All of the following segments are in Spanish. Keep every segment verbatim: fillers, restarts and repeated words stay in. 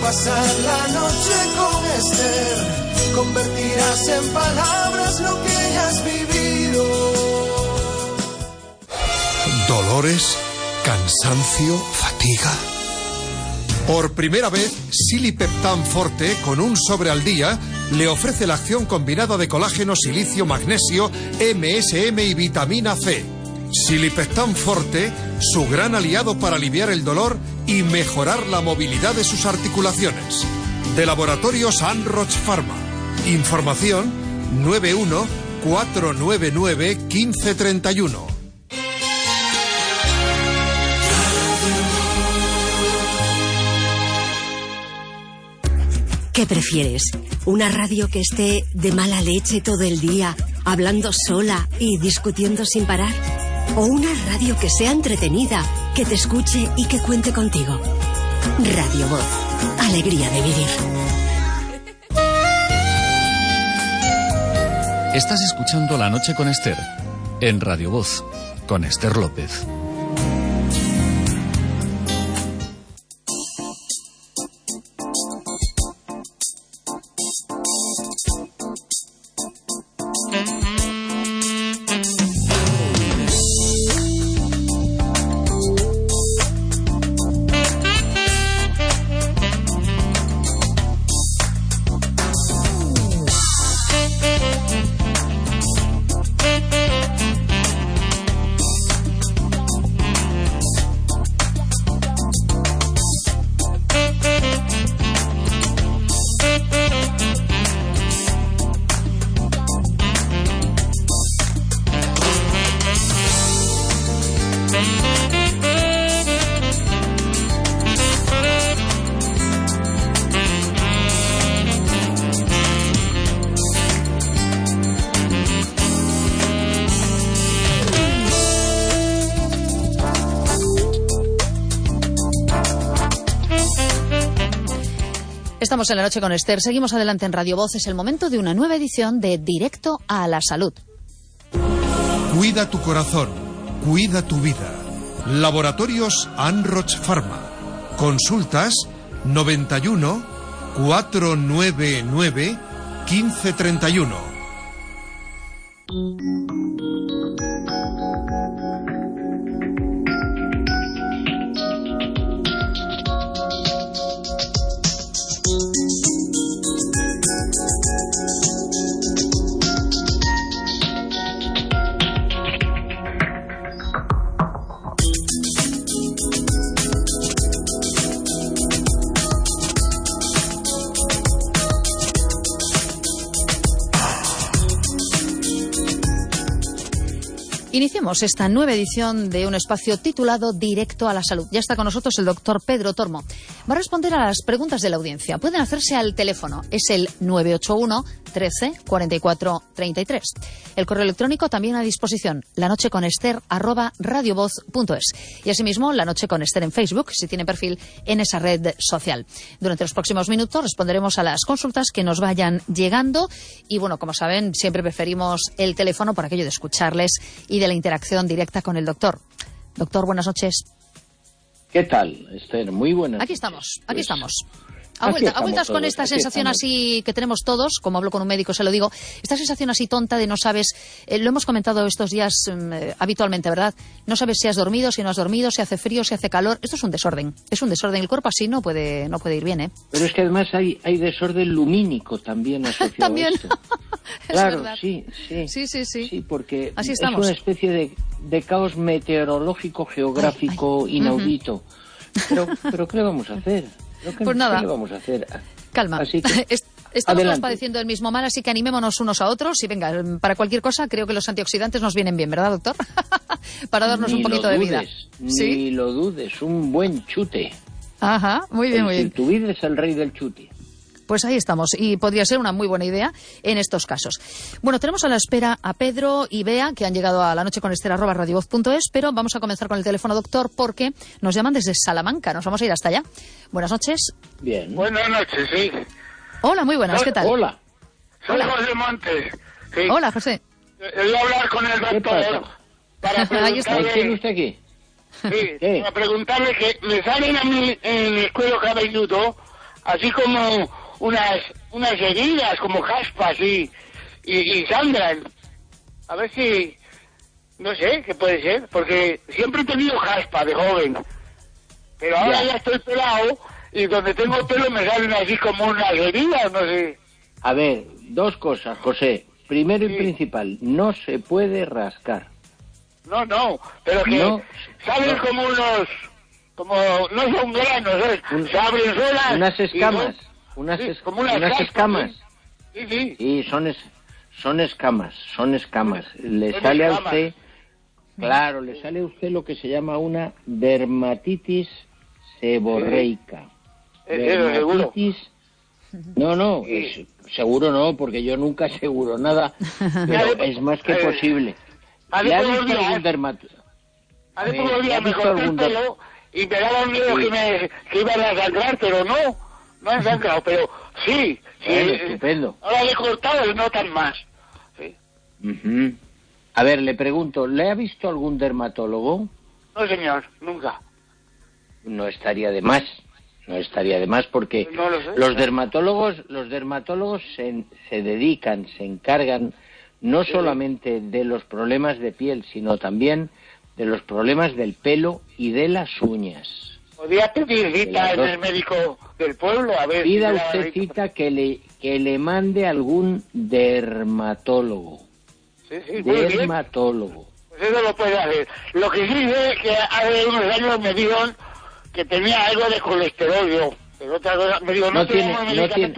pasar la noche con Esther, convertirás en palabras lo que hayas vivido. Dolores, cansancio, fatiga. Por primera vez, Silipeptan Forte, con un sobre al día, le ofrece la acción combinada de colágeno, silicio, magnesio, M S M y vitamina C. Silipeptan Forte, su gran aliado para aliviar el dolor y mejorar la movilidad de sus articulaciones. De Laboratorios Anroch Pharma. Información nueve uno cuatro nueve nueve uno cinco tres uno. ¿Qué prefieres? ¿Una radio que esté de mala leche todo el día, hablando sola y discutiendo sin parar? ¿O una radio que sea entretenida, que te escuche y que cuente contigo? Radio Voz. Alegría de vivir. Estás escuchando La Noche con Esther, en Radio Voz, con Esther López. Estamos en La Noche con Esther. Seguimos adelante en Radio Voz. Es el momento de una nueva edición de Directo a la Salud. Cuida tu corazón. Cuida tu vida. Laboratorios Anroch Pharma. Consultas noventa y uno cuatro nueve nueve uno cinco tres uno. Iniciemos esta nueva edición de un espacio titulado Directo a la Salud. Ya está con nosotros el doctor Pedro Tormo. Va a responder a las preguntas de la audiencia. Pueden hacerse al teléfono. Es el nueve ocho uno trece cuarenta y cuatro treinta y tres. El correo electrónico también a disposición. lanocheconester arroba radiovoz punto es. Y asimismo, La Noche con Esther en Facebook, si tiene perfil en esa red social. Durante los próximos minutos responderemos a las consultas que nos vayan llegando. Y bueno, como saben, siempre preferimos el teléfono por aquello de escucharles y de la interacción directa con el doctor. Doctor, buenas noches. ¿Qué tal, Esther? Muy buenas. Aquí estamos, aquí pues, estamos. A, vuelta, a vueltas todos, con esta sensación estamos. así que tenemos todos, como hablo con un médico, se lo digo, esta sensación así tonta de no sabes, eh, lo hemos comentado estos días eh, habitualmente, ¿verdad? No sabes si has dormido, si no has dormido, si hace frío, si hace calor. Esto es un desorden, es un desorden. El cuerpo así no puede, no puede ir bien, ¿eh? Pero es que además hay, hay desorden lumínico también asociado ¿También? a esto. Es claro, verdad. sí, sí. Sí, sí, sí. Sí, porque Así es estamos. una especie de, de caos meteorológico, geográfico, Ay, ay. inaudito. Uh-huh. Pero, pero ¿qué le vamos a hacer? ¿Qué, Pues nada. ¿Qué le vamos a hacer? Calma. Así que, Est- Estamos adelante. todos padeciendo el mismo mal, así que animémonos unos a otros. Y venga, para cualquier cosa, creo que los antioxidantes nos vienen bien, ¿verdad, doctor? Para darnos Ni un poquito lo de dudes, vida. Ni ¿Sí? lo dudes, un buen chute. Ajá, muy bien, muy bien. El vida es el rey del chute. Pues ahí estamos, y podría ser una muy buena idea en estos casos. Bueno, tenemos a la espera a Pedro y Bea, que han llegado a la noche con Esther arroba radiovoz punto es, pero vamos a comenzar con el teléfono, doctor, porque nos llaman desde Salamanca. Nos vamos a ir hasta allá. Buenas noches. Bien. Buenas noches, sí. Hola, muy buenas, ¿qué tal? Hola. Soy Hola. José Montes. Sí. Hola, José. Eh, Voy a hablar con el ¿Qué pasa? doctor para Ahí está. ¿Tiene preguntarle, usted aquí? sí, ¿Qué? para preguntarle que me salen a mí en el cuero cabelludo así como unas unas heridas, como caspas y, y, y sangran. A ver si, no sé, qué puede ser, porque siempre he tenido caspa de joven, pero ahora ya, ya estoy pelado y donde tengo pelo me salen así como unas heridas, no sé. A ver, dos cosas, José. Primero y sí. principal, no se puede rascar. No, no, pero que no, salen no. como unos, como, no son granos, ¿sabes? Un, se abren solas. Unas escamas, no, unas, sí, es, como unas, unas caspas, escamas. Sí, sí. Sí, son, es, son escamas, son escamas. Le son sale escamas. a usted, claro, le sale a usted lo que se llama una dermatitis seborreica. Sí. Dermatitis... No, no, sí. es, seguro no, porque yo nunca aseguro nada, pero es más que posible. ¿Le ha visto algún dermatólogo? A ver, todos los días me corté el pelo y me daban miedo sí. que, me, que iban a sangrar, pero no, no han sangrado, pero sí, sí. Bueno, estupendo. Ahora le he cortado y no tan más. Sí. Uh-huh. A ver, le pregunto, ¿le ha visto algún dermatólogo? No, señor, nunca. No estaría de más. No estaría de más porque no lo sé, los dermatólogos, los dermatólogos se, se dedican, se encargan no sí. solamente de los problemas de piel, sino también de los problemas del pelo y de las uñas. ¿Podría pedir cita en el médico del pueblo? A ver. Pida si usted cita que le que le mande algún dermatólogo. Sí, sí, dermatólogo. Pues eso lo puede hacer. Lo que sí es que hace unos años me dieron que tenía algo de colesterol yo, pero otra cosa, me dijo, no, no tiene, no tiene,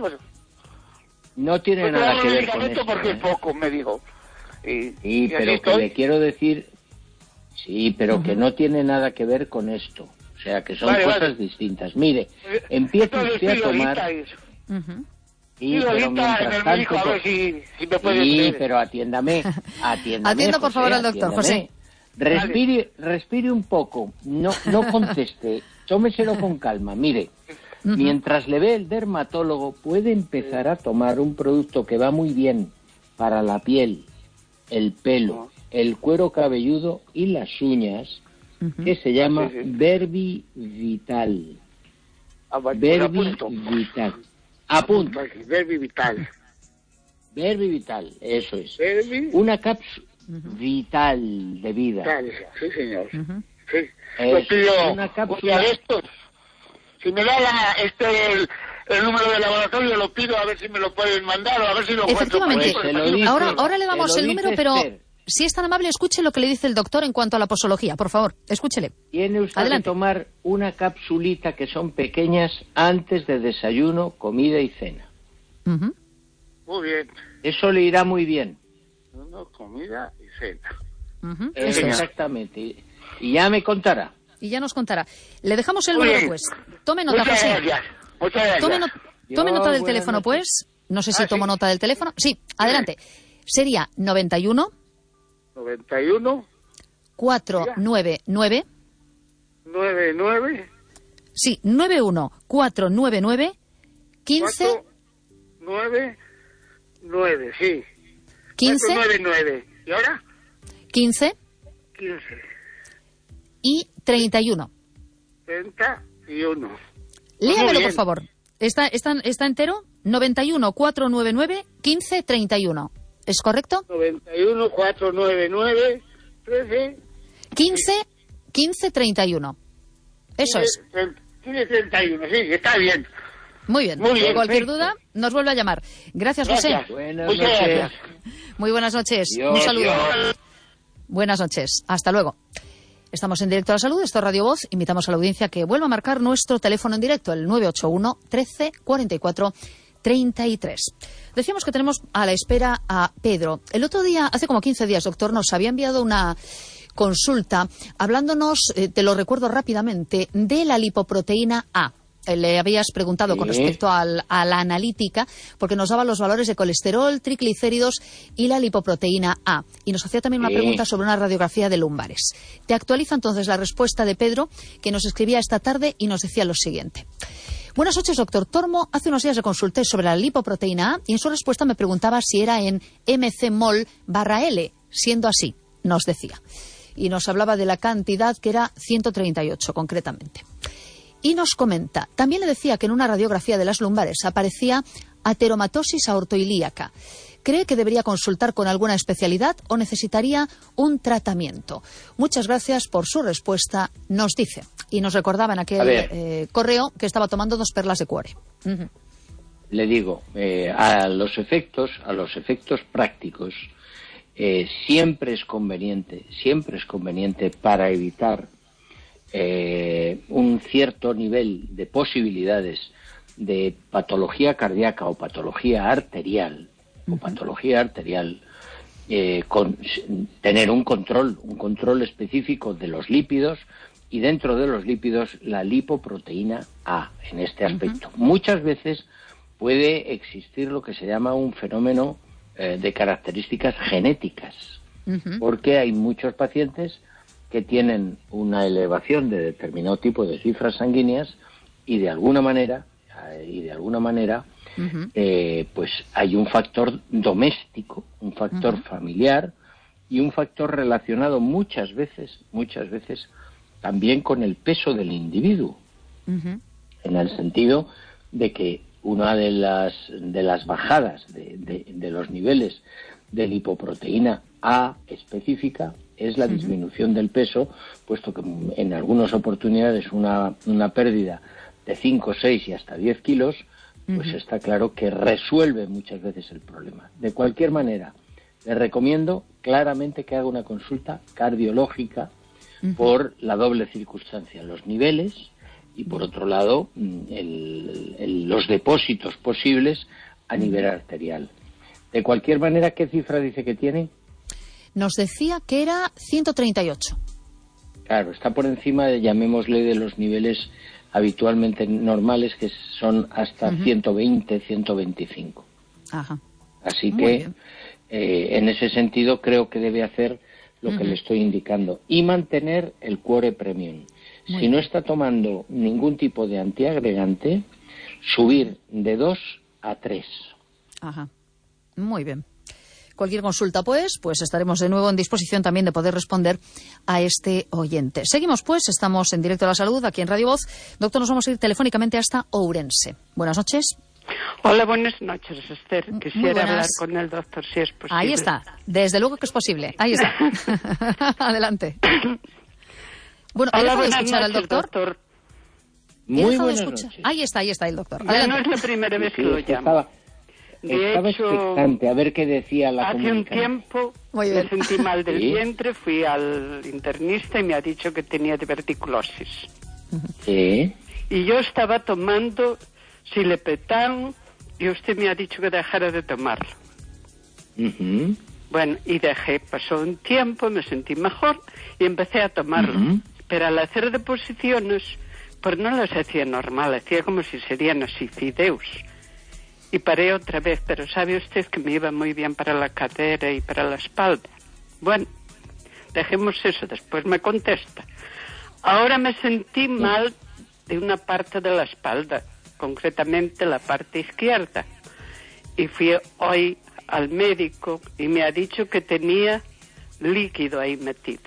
no tiene no nada que ver con esto, porque ¿eh? es poco, me dijo. Y, sí, y pero que le quiero decir, sí, pero uh-huh. que no tiene nada que ver con esto, o sea, que son vale, cosas vale. distintas. Mire, empieza usted a tomar... Uh-huh. Sí, pero mientras tanto... A ver si, si me puede sí, decir. pero atiéndame, atiéndame, Atienda, por José, favor, al doctor, atiéndame. José. Respire, respire un poco, no, no conteste, tómeselo con calma. Mire, uh-huh. mientras le ve el dermatólogo, puede empezar a tomar un producto que va muy bien para la piel, el pelo, el cuero cabelludo y las uñas, uh-huh. que se llama sí, sí. Verbi Vital. Ah, vale, Verbi Vital. Apunta. Verbi Vital. Verbi Vital, eso es. Verbi. Una cápsula. Uh-huh. Vital, de vida. Vital, sí, señor. Uh-huh. Sí. Es Lo pido una cápsula de estos. Si me da la, este el, el número de laboratorio, lo pido a ver si me lo pueden mandar o a ver si lo encuentro. Efectivamente. Pues lo dice, ahora, ahora le damos el número, pero Esther. Si es tan amable, escuche lo que le dice el doctor en cuanto a la posología, por favor. Escúchele. Tiene usted Adelante. que tomar una capsulita que son pequeñas antes de desayuno, comida y cena. Uh-huh. Muy bien. Eso le irá muy bien. Una comida y cena. Uh-huh. Eso exactamente. Y ya me contará. Y ya nos contará. Le dejamos el Muy número, bien. pues. Tome nota, Muchas José. gracias. Muchas gracias. Tome, no- tome Yo, nota del buenas teléfono, noches. pues. No sé si Ah, tomo sí. nota del teléfono. Sí, adelante. Sería noventa y uno, noventa y uno, cuatrocientos noventa y nueve. noventa y nueve, Sí, noventa y uno, cuatrocientos noventa y nueve, quince, cuatro, nueve, nueve, sí. quince, cuatro, nueve, nueve. ¿Y ahora? quince quince, y treinta y uno. treinta y uno. Léamelo, bien. por favor. ¿Está, está, está entero? noventa y uno, cuatrocientos noventa y nueve, quince, treinta y uno. ¿Es correcto? noventa y uno, cuatrocientos noventa y nueve, trece. quince, quince, treinta y uno. Eso es. Tiene treinta y uno, sí, está bien. Muy bien. Muy bien, Cualquier perfecto. duda, nos vuelve a llamar. Gracias, Gracias. José. Buenas Muchas noches. gracias. Muy buenas noches. Dios, Un saludo. Dios. Buenas noches. Hasta luego. Estamos en directo a la salud. Esto es Radio Voz. Invitamos a la audiencia que vuelva a marcar nuestro teléfono en directo, el nueve ocho uno, trece, cuarenta y cuatro, treinta y tres. Decíamos que tenemos a la espera a Pedro. El otro día, hace como quince días, doctor, nos había enviado una consulta hablándonos, eh, te lo recuerdo rápidamente, de la lipoproteína A. Eh, Le habías preguntado Sí. con respecto al- a la analítica, porque nos daba los valores de colesterol, triglicéridos y la lipoproteína A. Y nos hacía también una Sí. pregunta sobre una radiografía de lumbares. Te actualiza entonces la respuesta de Pedro, que nos escribía esta tarde y nos decía lo siguiente. Buenas noches, doctor Tormo. Hace unos días le consulté sobre la lipoproteína A y en su respuesta me preguntaba si era en mcmol barra L, siendo así, nos decía. Y nos hablaba de la cantidad que era ciento treinta y ocho concretamente. Y nos comenta, también le decía que en una radiografía de las lumbares aparecía ateromatosis aortoilíaca. ¿Cree que debería consultar con alguna especialidad o necesitaría un tratamiento? Muchas gracias por su respuesta, nos dice. Y nos recordaba en aquel eh, correo que estaba tomando dos perlas de cuore. Uh-huh. Le digo, eh, a los efectos, a los efectos prácticos, eh, siempre es conveniente, siempre es conveniente para evitar eh, un cierto nivel de posibilidades de patología cardíaca o patología arterial, o patología arterial, eh, con tener un control, un control específico de los lípidos y dentro de los lípidos la lipoproteína A en este aspecto. Uh-huh. Muchas veces puede existir lo que se llama un fenómeno eh, de características genéticas, uh-huh. porque hay muchos pacientes que tienen una elevación de determinado tipo de cifras sanguíneas y de alguna manera, eh, y de alguna manera Uh-huh. Eh, pues hay un factor doméstico, un factor uh-huh. familiar y un factor relacionado muchas veces, muchas veces también con el peso del individuo, uh-huh. en el sentido de que una de las de las bajadas de, de, de los niveles de lipoproteína A específica es la uh-huh. disminución del peso, puesto que en algunas oportunidades una, una pérdida de cinco, seis y hasta diez kilos pues está claro que resuelve muchas veces el problema. De cualquier manera, le recomiendo claramente que haga una consulta cardiológica uh-huh. por la doble circunstancia, los niveles y, por otro lado, el, el, los depósitos posibles a nivel arterial. De cualquier manera, ¿qué cifra dice que tiene? Nos decía que era ciento treinta y ocho. Claro, está por encima, de, llamémosle, de los niveles habitualmente normales, que son hasta uh-huh. ciento veinte, ciento veinticinco. Ajá. Así Muy que eh, en ese sentido creo que debe hacer lo uh-huh. que le estoy indicando y mantener el cuore premium. Muy si bien. No está tomando ningún tipo de antiagregante, subir de dos a tres. Ajá. Muy bien. Cualquier consulta, pues, pues estaremos de nuevo en disposición también de poder responder a este oyente. Seguimos, pues, estamos en Directo a la Salud, aquí en Radio Voz. Doctor, nos vamos a ir telefónicamente hasta Ourense. Buenas noches. Hola, buenas noches, Esther. Quisiera hablar con el doctor, si es posible. Ahí está, desde luego que es posible. Ahí está. Adelante. Bueno, ¿ha dejado de escuchar al doctor? doctor. Muy buenas noches. Ahí está, ahí está el doctor. Ya no es la primera vez que lo llamo. De Estaba hecho, expectante a ver qué decía la hace un tiempo me sentí mal del ¿Sí? vientre, fui al internista y me ha dicho que tenía diverticulosis. Sí. Y yo estaba tomando Silepetán y usted me ha dicho que dejara de tomarlo. Uh-huh. Bueno, y dejé, pasó un tiempo, me sentí mejor y empecé a tomarlo. Uh-huh. Pero al hacer deposiciones, pues no las hacía normal, hacía como si serían así fideos. Y paré otra vez, pero sabe usted que me iba muy bien para la cadera y para la espalda. Bueno, dejemos eso, después me contesta. Ahora me sentí mal de una parte de la espalda, concretamente la parte izquierda. Y fui hoy al médico y me ha dicho que tenía líquido ahí metido.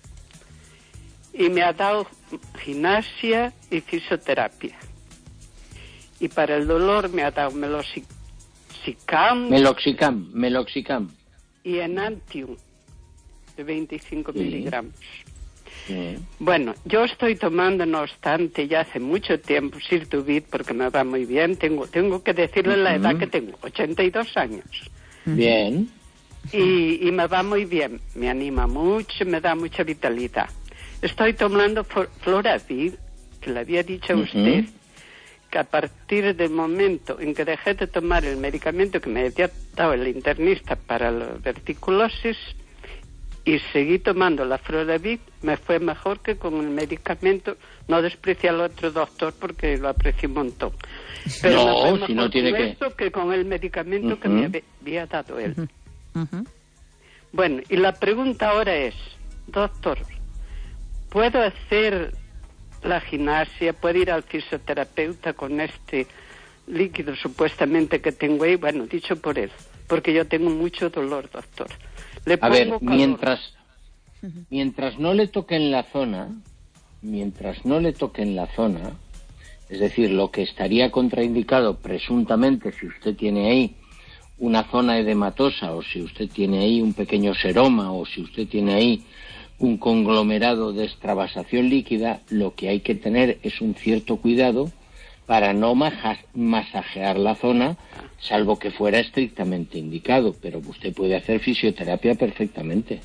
Y me ha dado gimnasia y fisioterapia. Y para el dolor me ha dado meloxicam. Meloxicam, meloxicam. Y enantium, de veinticinco sí. miligramos. Sí. Bueno, yo estoy tomando, no obstante, ya hace mucho tiempo, Sirtuvit, porque me va muy bien. Tengo tengo que decirle uh-huh. la edad que tengo, ochenta y dos años. Bien. Y, y me va muy bien, me anima mucho, me da mucha vitalidad. Estoy tomando Floradil, que le había dicho a uh-huh. usted, que a partir del momento en que dejé de tomar el medicamento que me había dado el internista para la verticulosis y seguí tomando la Floravit, me fue mejor que con el medicamento. No desprecia al otro doctor porque lo aprecio un montón. Pero no, me fue mejor si no tiene con que... esto que con el medicamento uh-huh. que me había dado él. Uh-huh. Bueno, y la pregunta ahora es, doctor, ¿puedo hacer la gimnasia, puede ir al fisioterapeuta con este líquido supuestamente que tengo ahí? Bueno, dicho por él, porque yo tengo mucho dolor, doctor. Le a ver, mientras mientras no le toque en la zona, mientras no le toque en la zona, Es decir, lo que estaría contraindicado presuntamente si usted tiene ahí una zona edematosa, o si usted tiene ahí un pequeño seroma, o si usted tiene ahí un conglomerado de extravasación líquida, lo que hay que tener es un cierto cuidado para no masajear la zona, salvo que fuera estrictamente indicado, pero usted puede hacer fisioterapia perfectamente.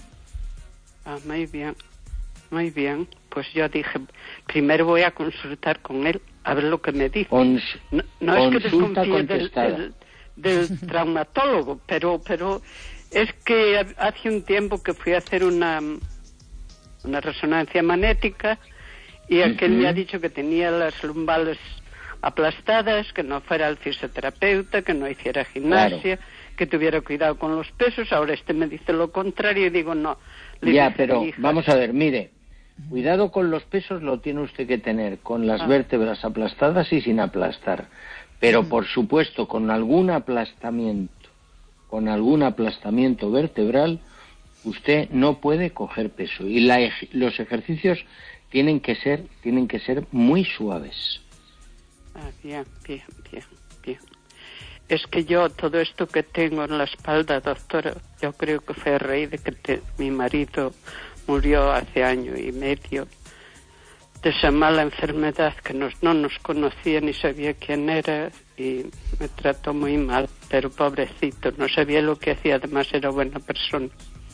Ah, muy bien, muy bien. Pues yo dije, primero voy a consultar con él, a ver lo que me dice. Cons no no es que desconfíe del, contestada. del, del traumatólogo, pero pero es que hace un tiempo que fui a hacer una, una resonancia magnética y aquel uh-huh. me ha dicho que tenía las lumbares aplastadas, que no fuera al fisioterapeuta, que no hiciera gimnasia, claro. que tuviera cuidado con los pesos. Ahora este me dice lo contrario y digo no. Ya, pero vamos a ver, mire, cuidado con los pesos lo tiene usted que tener, con las ah. vértebras aplastadas y sin aplastar. Pero mm. por supuesto, con algún aplastamiento, con algún aplastamiento vertebral, usted no puede coger peso. Y la, los ejercicios tienen que ser, tienen que ser muy suaves. Ah, bien, bien, bien, bien. Es que yo, todo esto que tengo en la espalda, doctora, yo creo que fue a raíz de que te, mi marido murió hace año y medio de esa mala enfermedad que nos, no nos conocía ni sabía quién era y me trató muy mal, pero pobrecito, no sabía lo que hacía, además era buena persona.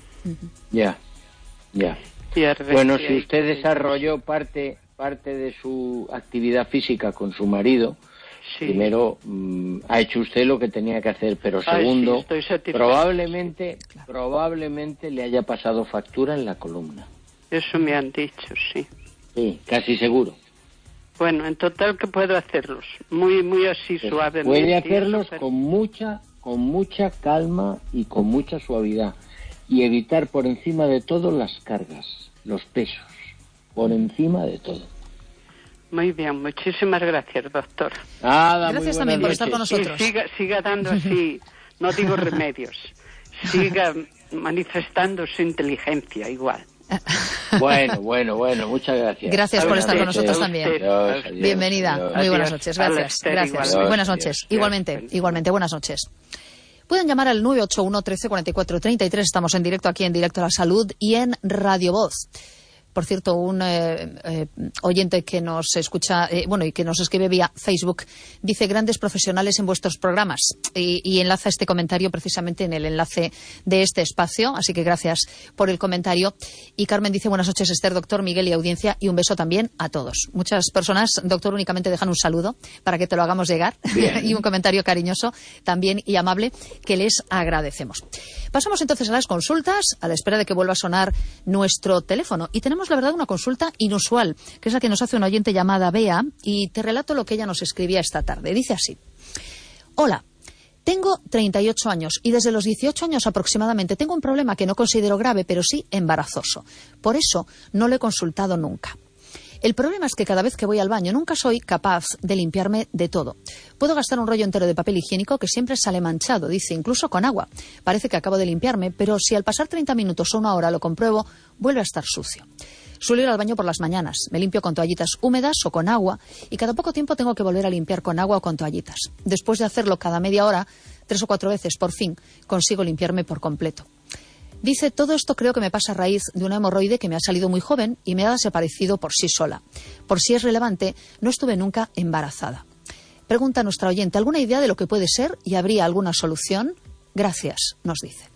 Ya, ya. Bueno, si usted desarrolló parte, parte de su actividad física con su marido, sí. primero mmm, ha hecho usted lo que tenía que hacer, pero segundo, Ay, sí, probablemente, claro. probablemente le haya pasado factura en la columna. Eso me han dicho, sí. Sí, casi seguro. Bueno, en total que puedo hacerlos, muy, muy así pues suavemente. Puede hacerlos pero... con mucha, con mucha calma y con mucha suavidad y evitar por encima de todo las cargas, los pesos, por encima de todo. Muy bien, muchísimas gracias, doctor. Nada, gracias también por estar con nosotros. Y siga, siga dando así, no digo remedios, siga manifestando su inteligencia igual. Bueno, bueno, bueno, muchas gracias. Gracias por estar con nosotros adiós, también. adiós, adiós, Bienvenida, adiós. muy buenas noches, gracias. Gracias, adiós, buenas adiós, noches, adiós, igualmente, adiós. igualmente, buenas noches. Pueden llamar al nueve ocho uno, trece, cuarenta y cuatro, treinta y tres, estamos en directo aquí en Directo a la Salud y en Radio Voz. Por cierto, un eh, eh, oyente que nos escucha, eh, bueno, y que nos escribe vía Facebook, dice grandes profesionales en vuestros programas y, y enlaza este comentario precisamente en el enlace de este espacio, así que gracias por el comentario. Y Carmen dice buenas noches, Esther, doctor, Miguel y audiencia, y un beso también a todos. Muchas personas, doctor, únicamente dejan un saludo para que te lo hagamos llegar y un comentario cariñoso también y amable que les agradecemos. Pasamos entonces a las consultas, a la espera de que vuelva a sonar nuestro teléfono. Y tenemos, la verdad, una consulta inusual, que es la que nos hace una oyente llamada Bea, y te relato lo que ella nos escribía esta tarde. Dice así: hola, tengo treinta y ocho años y desde los dieciocho años aproximadamente tengo un problema que no considero grave, pero sí embarazoso. Por eso no lo he consultado nunca. El problema es que cada vez que voy al baño nunca soy capaz de limpiarme de todo. Puedo gastar un rollo entero de papel higiénico que siempre sale manchado, dice, incluso con agua. Parece que acabo de limpiarme, pero si al pasar treinta minutos o una hora lo compruebo, vuelve a estar sucio. Suelo ir al baño por las mañanas, me limpio con toallitas húmedas o con agua y cada poco tiempo tengo que volver a limpiar con agua o con toallitas. Después de hacerlo cada media hora, tres o cuatro veces, por fin, consigo limpiarme por completo. Dice, todo esto creo que me pasa a raíz de una hemorroide que me ha salido muy joven y me ha desaparecido por sí sola. Por si es relevante, no estuve nunca embarazada. Pregunta nuestra oyente, ¿alguna idea de lo que puede ser y habría alguna solución? Gracias, nos dice.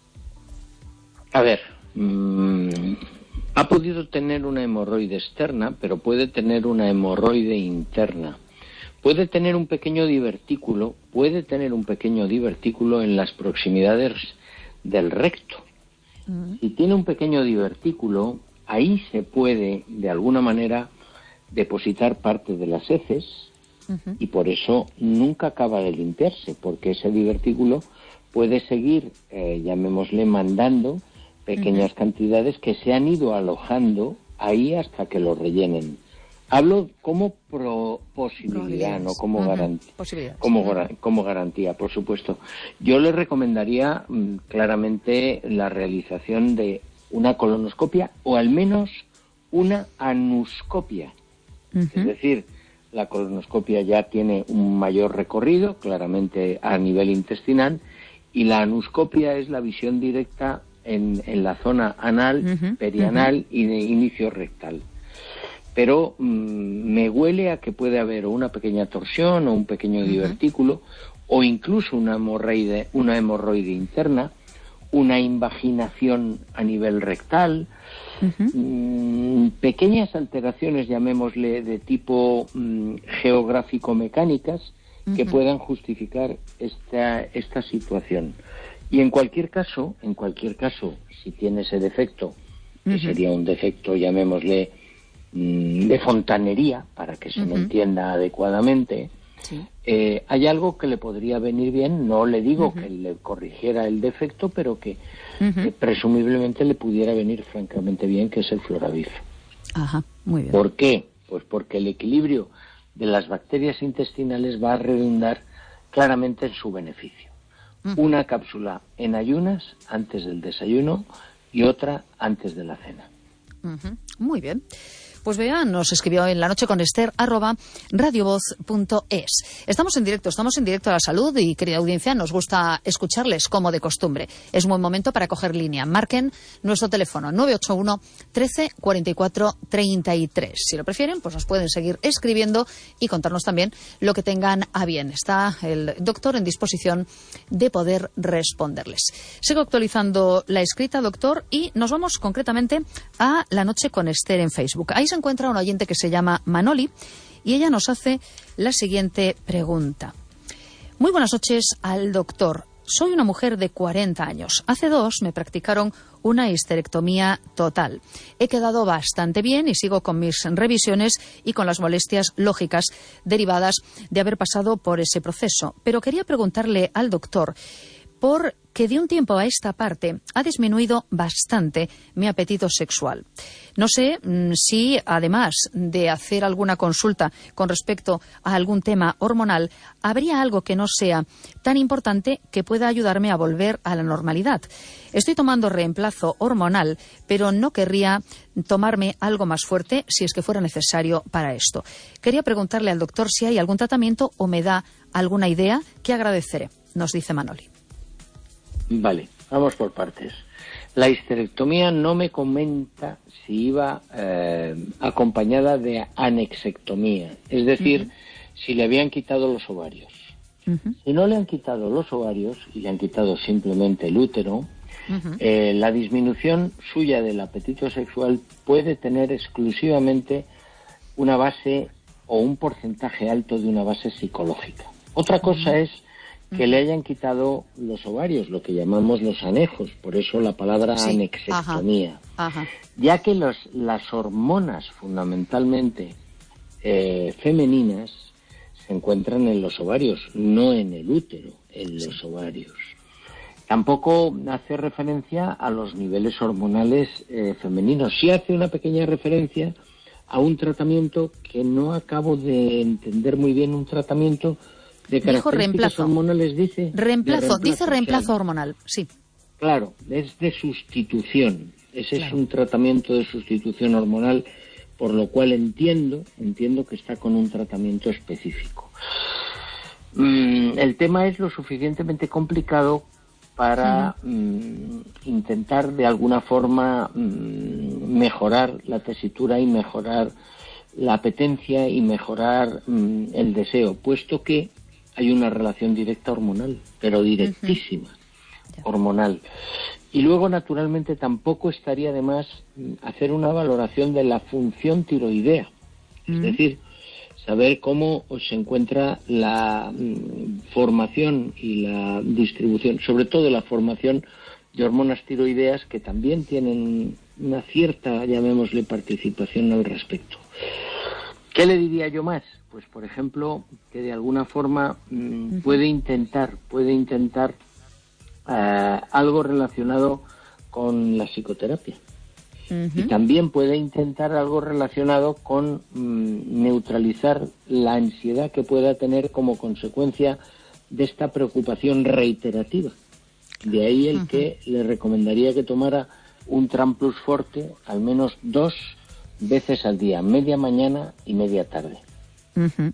A ver, mmm, ha podido tener una hemorroide externa, pero puede tener una hemorroide interna. Puede tener un pequeño divertículo, puede tener un pequeño divertículo en las proximidades del recto. Si tiene un pequeño divertículo, ahí se puede, de alguna manera, depositar parte de las heces uh-huh. y por eso nunca acaba de limpiarse, porque ese divertículo puede seguir, eh, llamémosle, mandando pequeñas uh-huh. cantidades que se han ido alojando ahí hasta que lo rellenen. Hablo como pro posibilidad, no como, uh-huh. garantía, como, uh-huh. como garantía, por supuesto. Yo le recomendaría mm, claramente la realización de una colonoscopia o al menos una anuscopia. Uh-huh. Es decir, la colonoscopia ya tiene un mayor recorrido, claramente a nivel intestinal, y la anuscopia es la visión directa en, en la zona anal, uh-huh, perianal uh-huh. y de inicio rectal. Pero mmm, me huele a que puede haber una pequeña torsión o un pequeño uh-huh. divertículo, o incluso una hemorroide, una hemorroide interna, una invaginación a nivel rectal, uh-huh. mmm, pequeñas alteraciones, llamémosle, de tipo mmm, geográfico-mecánicas, uh-huh. que puedan justificar esta, esta situación. Y en cualquier caso, en cualquier caso, si tiene ese defecto, uh-huh. que sería un defecto, llamémosle, mmm, de fontanería, para que se uh-huh. me entienda adecuadamente, sí. eh, hay algo que le podría venir bien, no le digo uh-huh. que le corrigiera el defecto, pero que uh-huh. eh, presumiblemente le pudiera venir francamente bien, que es el Floravir. Ajá, muy bien. ¿Por qué? Pues porque el equilibrio de las bacterias intestinales va a redundar claramente en su beneficio. Uh-huh. Una cápsula en ayunas antes del desayuno y otra antes de la cena. Uh-huh. Muy bien. Pues vea, nos escribió en la noche con Esther, arroba radiovoz punto es. Estamos en directo, estamos en directo a la salud y, querida audiencia, nos gusta escucharles como de costumbre. Es un buen momento para coger línea. Marquen nuestro teléfono nueve ocho uno, trece, cuarenta y cuatro, treinta y tres. Si lo prefieren, pues nos pueden seguir escribiendo y contarnos también lo que tengan a bien. Está el doctor en disposición de poder responderles. Sigo actualizando la escrita, doctor, y nos vamos concretamente a la noche con Esther en Facebook. Ahí se encuentra un oyente que se llama Manoli y ella nos hace la siguiente pregunta. Muy buenas noches al doctor. Soy una mujer de cuarenta años. Hace dos me practicaron una histerectomía total. He quedado bastante bien y sigo con mis revisiones y con las molestias lógicas derivadas de haber pasado por ese proceso. Pero quería preguntarle al doctor por que de un tiempo a esta parte ha disminuido bastante mi apetito sexual. No sé mmm, si, además de hacer alguna consulta con respecto a algún tema hormonal, habría algo que no sea tan importante que pueda ayudarme a volver a la normalidad. Estoy tomando reemplazo hormonal, pero no querría tomarme algo más fuerte si es que fuera necesario para esto. Quería preguntarle al doctor si hay algún tratamiento o me da alguna idea que agradeceré, nos dice Manoli. Vale, vamos por partes. La histerectomía no me comenta si iba eh, acompañada de anexectomía, es decir, uh-huh. si le habían quitado los ovarios. Uh-huh. Si no le han quitado los ovarios y le han quitado simplemente el útero, uh-huh. eh, la disminución suya del apetito sexual puede tener exclusivamente una base o un porcentaje alto de una base psicológica. Otra cosa uh-huh. es que le hayan quitado los ovarios, lo que llamamos los anejos, por eso la palabra sí. anexectomía. Ajá. Ajá. Ya que los, las hormonas fundamentalmente eh, femeninas se encuentran en los ovarios, no en el útero, en sí. los ovarios. Tampoco hace referencia a los niveles hormonales eh, femeninos. Sí hace una pequeña referencia a un tratamiento que no acabo de entender muy bien, un tratamiento de Dijo reemplazo. hormonales, dice. Reemplazo, reemplazo dice reemplazo claro. hormonal, sí. Claro, es de sustitución. Ese claro. es un tratamiento de sustitución hormonal, por lo cual entiendo, entiendo que está con un tratamiento específico. Mm, el tema es lo suficientemente complicado para uh-huh. mm, intentar de alguna forma mm, mejorar la tesitura y mejorar la apetencia y mejorar mm, el deseo, puesto que hay una relación directa hormonal, pero directísima, uh-huh. hormonal. Y luego, naturalmente, tampoco estaría de más hacer una valoración de la función tiroidea. Uh-huh. Es decir, saber cómo se encuentra la mm, formación y la distribución, sobre todo la formación de hormonas tiroideas que también tienen una cierta, llamémosle, participación al respecto. ¿Qué le diría yo más? Pues, por ejemplo, que de alguna forma mmm, puede intentar, puede intentar uh, algo relacionado con la psicoterapia. Uh-huh. Y también puede intentar algo relacionado con mmm, neutralizar la ansiedad que pueda tener como consecuencia de esta preocupación reiterativa. De ahí el uh-huh. que le recomendaría que tomara un Tram Plus Forte al menos dos veces al día, media mañana y media tarde. Uh-huh.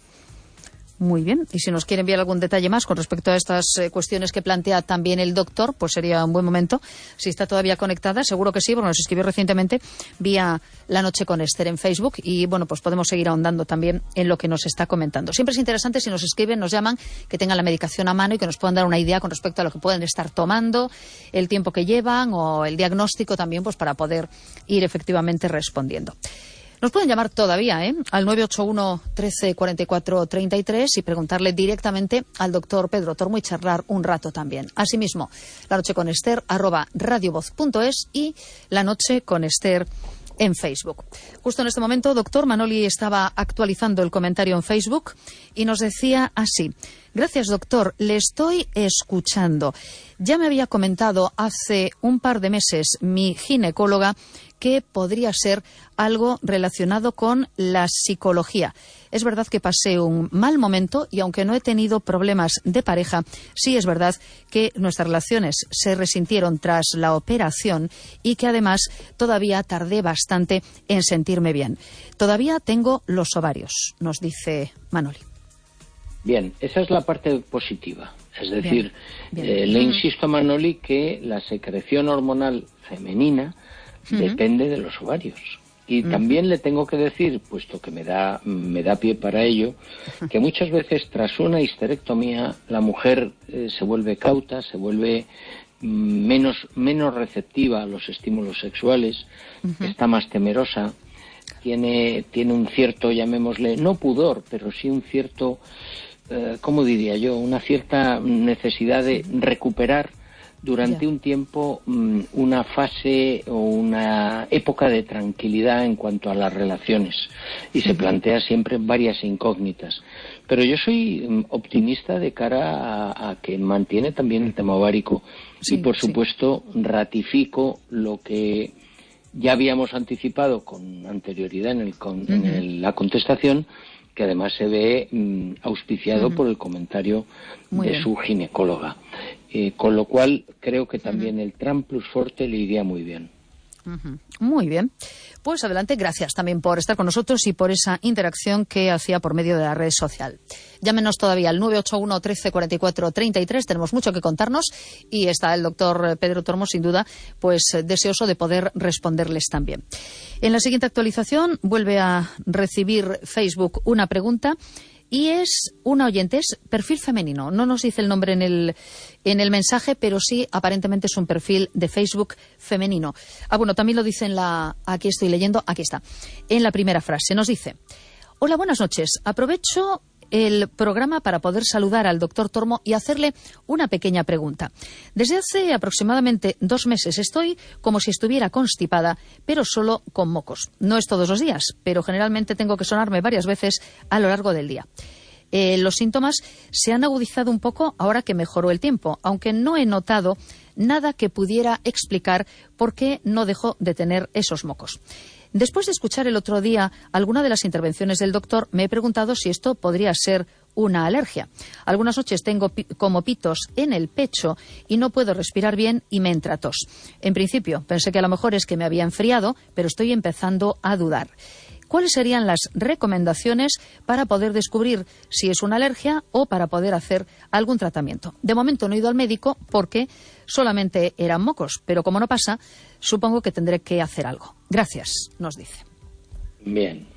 Muy bien. Y si nos quiere enviar algún detalle más con respecto a estas eh, cuestiones que plantea también el doctor, pues sería un buen momento. Si está todavía conectada, seguro que sí, porque nos escribió recientemente vía La Noche con Esther en Facebook. Y bueno, pues podemos seguir ahondando también en lo que nos está comentando. Siempre es interesante si nos escriben, nos llaman, que tengan la medicación a mano y que nos puedan dar una idea con respecto a lo que pueden estar tomando, el tiempo que llevan o el diagnóstico también, pues para poder ir efectivamente respondiendo. Nos pueden llamar todavía, ¿eh? Al nueve ocho uno, trece, cuarenta y cuatro, treinta y tres y preguntarle directamente al doctor Pedro Tormo y charlar un rato también. Asimismo, La Noche con Esther, arroba radiovoz punto es y La Noche con Esther en Facebook. Justo en este momento, doctor, Manoli estaba actualizando el comentario en Facebook y nos decía así: gracias, doctor, le estoy escuchando. Ya me había comentado hace un par de meses mi ginecóloga que podría ser algo relacionado con la psicología. Es verdad que pasé un mal momento y aunque no he tenido problemas de pareja, sí es verdad que nuestras relaciones se resintieron tras la operación y que además todavía tardé bastante en sentirme bien. Todavía tengo los ovarios, nos dice Manoli. Bien, esa es la parte positiva. Es decir, bien, bien. Eh, le insisto a Manoli que la secreción hormonal femenina uh-huh. depende de los ovarios. Y uh-huh. también le tengo que decir, puesto que me da, me da pie para ello, uh-huh. que muchas veces tras una histerectomía la mujer eh, se vuelve cauta, se vuelve menos, menos receptiva a los estímulos sexuales, uh-huh. está más temerosa, tiene, tiene un cierto, llamémosle, no pudor, pero sí un cierto... Uh, ¿cómo diría yo? Una cierta necesidad de recuperar durante yeah. un tiempo um, una fase o una época de tranquilidad en cuanto a las relaciones y se plantea siempre varias incógnitas. Pero yo soy um, optimista de cara a, a que mantiene también el tema ovárico sí, y por supuesto sí. ratifico lo que ya habíamos anticipado con anterioridad en, el, con, uh-huh. en el, la contestación, que además se ve mm, auspiciado uh-huh. por el comentario Muy de bien. su ginecóloga. Eh, con lo cual, creo que también uh-huh. el Tram Plus Forte le iría muy bien. Uh-huh. Muy bien. Pues adelante, gracias también por estar con nosotros y por esa interacción que hacía por medio de la red social. Llámenos todavía al nueve ocho uno, trece, cuarenta y cuatro, treinta y tres. Tenemos mucho que contarnos y está el doctor Pedro Tormo, sin duda, pues deseoso de poder responderles también. En la siguiente actualización vuelve a recibir Facebook una pregunta y es una oyente, es perfil femenino. No nos dice el nombre en el, en el mensaje, pero sí aparentemente es un perfil de Facebook femenino. Ah, bueno, también lo dice en la... Aquí estoy leyendo, aquí está. En la primera frase nos dice: hola, buenas noches. Aprovecho el programa para poder saludar al doctor Tormo y hacerle una pequeña pregunta. Desde hace aproximadamente dos meses estoy como si estuviera constipada, pero solo con mocos. No es todos los días, pero generalmente tengo que sonarme varias veces a lo largo del día. Eh, los síntomas se han agudizado un poco ahora que mejoró el tiempo, aunque no he notado nada que pudiera explicar por qué no dejo de tener esos mocos. Después de escuchar el otro día alguna de las intervenciones del doctor, me he preguntado si esto podría ser una alergia. Algunas noches tengo pi- como pitos en el pecho y no puedo respirar bien y me entra tos. En principio pensé que a lo mejor es que me había enfriado, pero estoy empezando a dudar. ¿Cuáles serían las recomendaciones para poder descubrir si es una alergia o para poder hacer algún tratamiento? De momento no he ido al médico porque solamente eran mocos, pero como no pasa, supongo que tendré que hacer algo. Gracias, nos dice. Bien.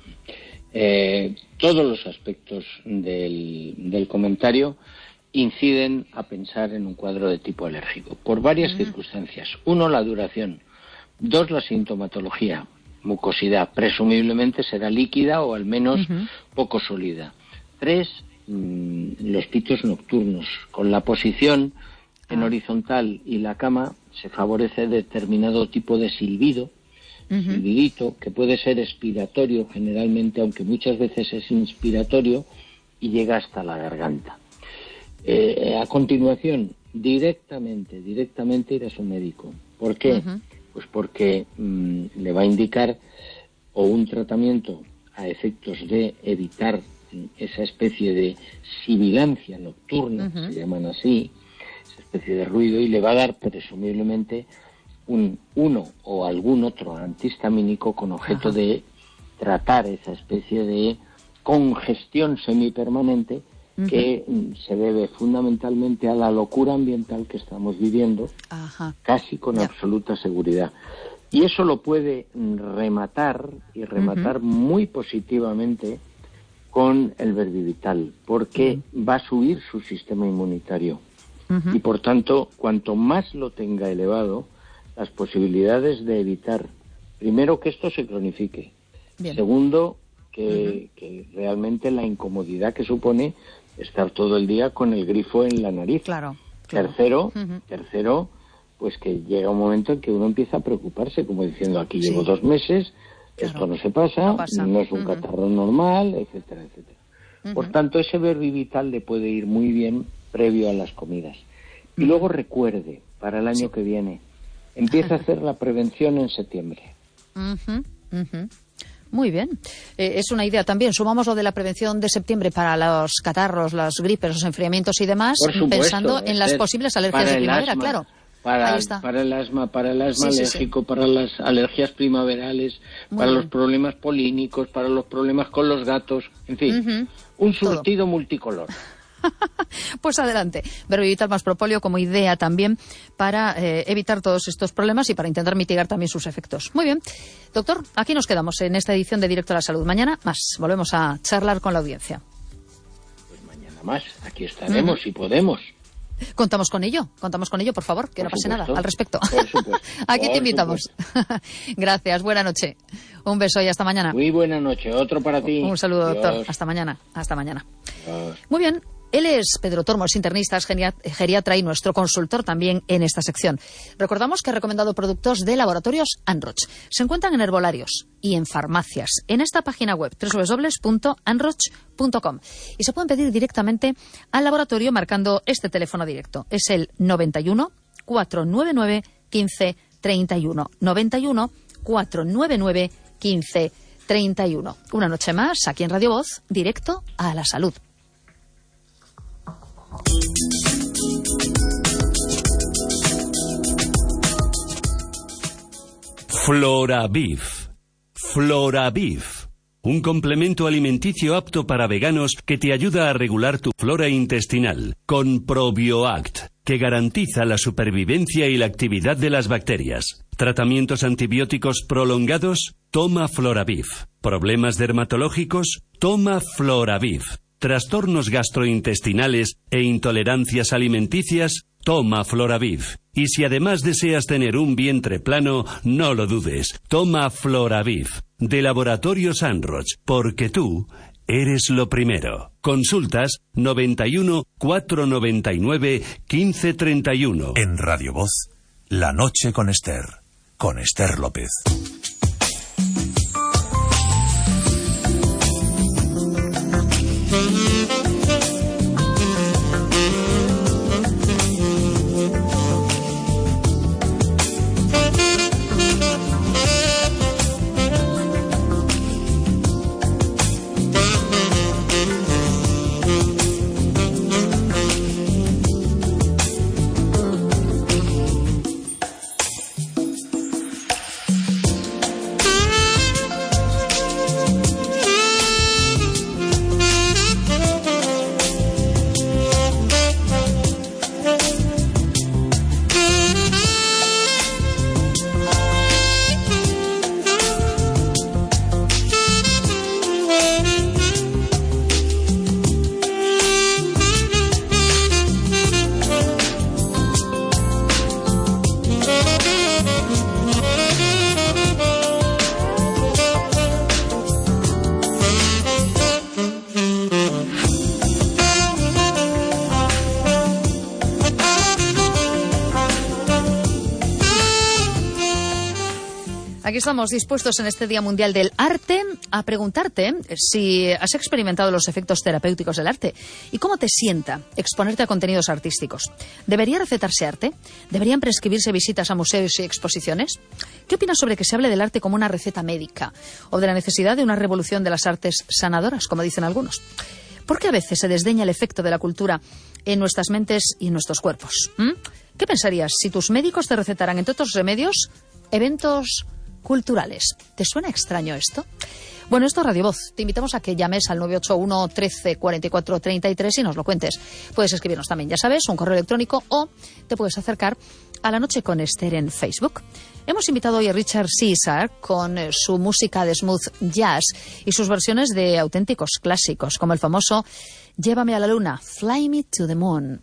Eh, todos los aspectos del, del comentario inciden a pensar en un cuadro de tipo alérgico, por varias uh-huh. circunstancias. Uno, la duración. Dos, la sintomatología. Mucosidad, presumiblemente será líquida o al menos uh-huh. poco sólida. Tres, mmm, los pitos nocturnos. Con la posición en ah. horizontal y la cama se favorece determinado tipo de silbido, uh-huh. silbidito, que puede ser expiratorio generalmente, aunque muchas veces es inspiratorio y llega hasta la garganta. Eh, a continuación, directamente, directamente ir a su médico. ¿Por qué? Uh-huh. Pues porque mmm, le va a indicar o un tratamiento a efectos de evitar esa especie de sibilancia nocturna, uh-huh. se llaman así, esa especie de ruido, y le va a dar presumiblemente un uno o algún otro antihistamínico con objeto uh-huh. de tratar esa especie de congestión semipermanente que uh-huh. se debe fundamentalmente a la locura ambiental que estamos viviendo, Ajá. casi con ya. absoluta seguridad. Y eso lo puede rematar, y rematar uh-huh. muy positivamente con el Verbivital, porque uh-huh. va a subir su sistema inmunitario. Uh-huh. Y por tanto, cuanto más lo tenga elevado, las posibilidades de evitar, primero, que esto se cronifique. Bien. Segundo, que, uh-huh. que realmente la incomodidad que supone estar todo el día con el grifo en la nariz. Claro, claro. Tercero, uh-huh. tercero, pues que llega un momento en que uno empieza a preocuparse, como diciendo, aquí llevo sí. dos meses, claro. esto no se pasa, no, pasa. no es un uh-huh. catarro normal, etcétera, etcétera. Uh-huh. Por tanto, ese Verbivital le puede ir muy bien previo a las comidas. Y uh-huh. luego recuerde, para el año sí. que viene, empieza a hacer la prevención en septiembre. Uh-huh. Uh-huh. Muy bien. Eh, es una idea también. Sumamos lo de la prevención de septiembre para los catarros, las gripes, los enfriamientos y demás, supuesto, pensando en las posibles alergias de primavera, asma, claro. Para, Ahí está. para el asma, para el asma sí, alérgico, sí, sí. para las alergias primaverales, Muy para bien. los problemas polínicos, para los problemas con los gatos, en fin, uh-huh. un surtido Todo. multicolor. Pues adelante, Verbivital más propóleo como idea también para eh, evitar todos estos problemas y para intentar mitigar también sus efectos. Muy bien, doctor, aquí nos quedamos en esta edición de Directo a la Salud. Mañana más, volvemos a charlar con la audiencia. Pues mañana más, aquí estaremos uh-huh. si podemos. Contamos con ello, contamos con ello, por favor, que por no pase supuesto. nada al respecto. Por supuesto. Aquí por te invitamos. Gracias, buena noche. Un beso y hasta mañana. Muy buena noche, otro para ti. Un saludo, Dios. doctor. Hasta mañana, hasta mañana. Dios. Muy bien. Él es Pedro Tormo, es internista, es geriatra y nuestro consultor también en esta sección. Recordamos que ha recomendado productos de laboratorios Anroch. Se encuentran en herbolarios y en farmacias en esta página web doble u doble u doble u punto anroch punto com y se pueden pedir directamente al laboratorio marcando este teléfono directo. Es el noventa y uno, cuatrocientos noventa y nueve, quince, treinta y uno. noventa y uno, cuatrocientos noventa y nueve, quince, treinta y uno. Una noche más aquí en Radio Voz, directo a la salud. Floraviv. Floraviv. Un complemento alimenticio apto para veganos que te ayuda a regular tu flora intestinal con ProbioAct, que garantiza la supervivencia y la actividad de las bacterias. ¿Tratamientos antibióticos prolongados? Toma Floraviv. ¿Problemas dermatológicos? Toma Floraviv. ¿Trastornos gastrointestinales e intolerancias alimenticias? Toma Floraviv. Y si además deseas tener un vientre plano, no lo dudes. Toma Floraviv. De Laboratorios Anroch, porque tú eres lo primero. Consultas noventa y uno, cuatrocientos noventa y nueve, quince, treinta y uno. En Radio Voz, La Noche con Esther, con Esther López. Aquí estamos dispuestos en este Día Mundial del Arte a preguntarte si has experimentado los efectos terapéuticos del arte y cómo te sienta exponerte a contenidos artísticos. ¿Debería recetarse arte? ¿Deberían prescribirse visitas a museos y exposiciones? ¿Qué opinas sobre que se hable del arte como una receta médica o de la necesidad de una revolución de las artes sanadoras, como dicen algunos? ¿Por qué a veces se desdeña el efecto de la cultura en nuestras mentes y en nuestros cuerpos? ¿Mm? ¿Qué pensarías si tus médicos te recetaran, entre otros remedios, eventos culturales? ¿Te suena extraño esto? Bueno, esto es Radio Voz. Te invitamos a que llames al nueve ocho uno, trece, cuarenta y cuatro, treinta y tres y nos lo cuentes. Puedes escribirnos también, ya sabes, un correo electrónico o te puedes acercar a La Noche con Esther en Facebook. Hemos invitado hoy a Richard Caesar con su música de smooth jazz y sus versiones de auténticos clásicos, como el famoso Llévame a la luna, Fly Me to the Moon.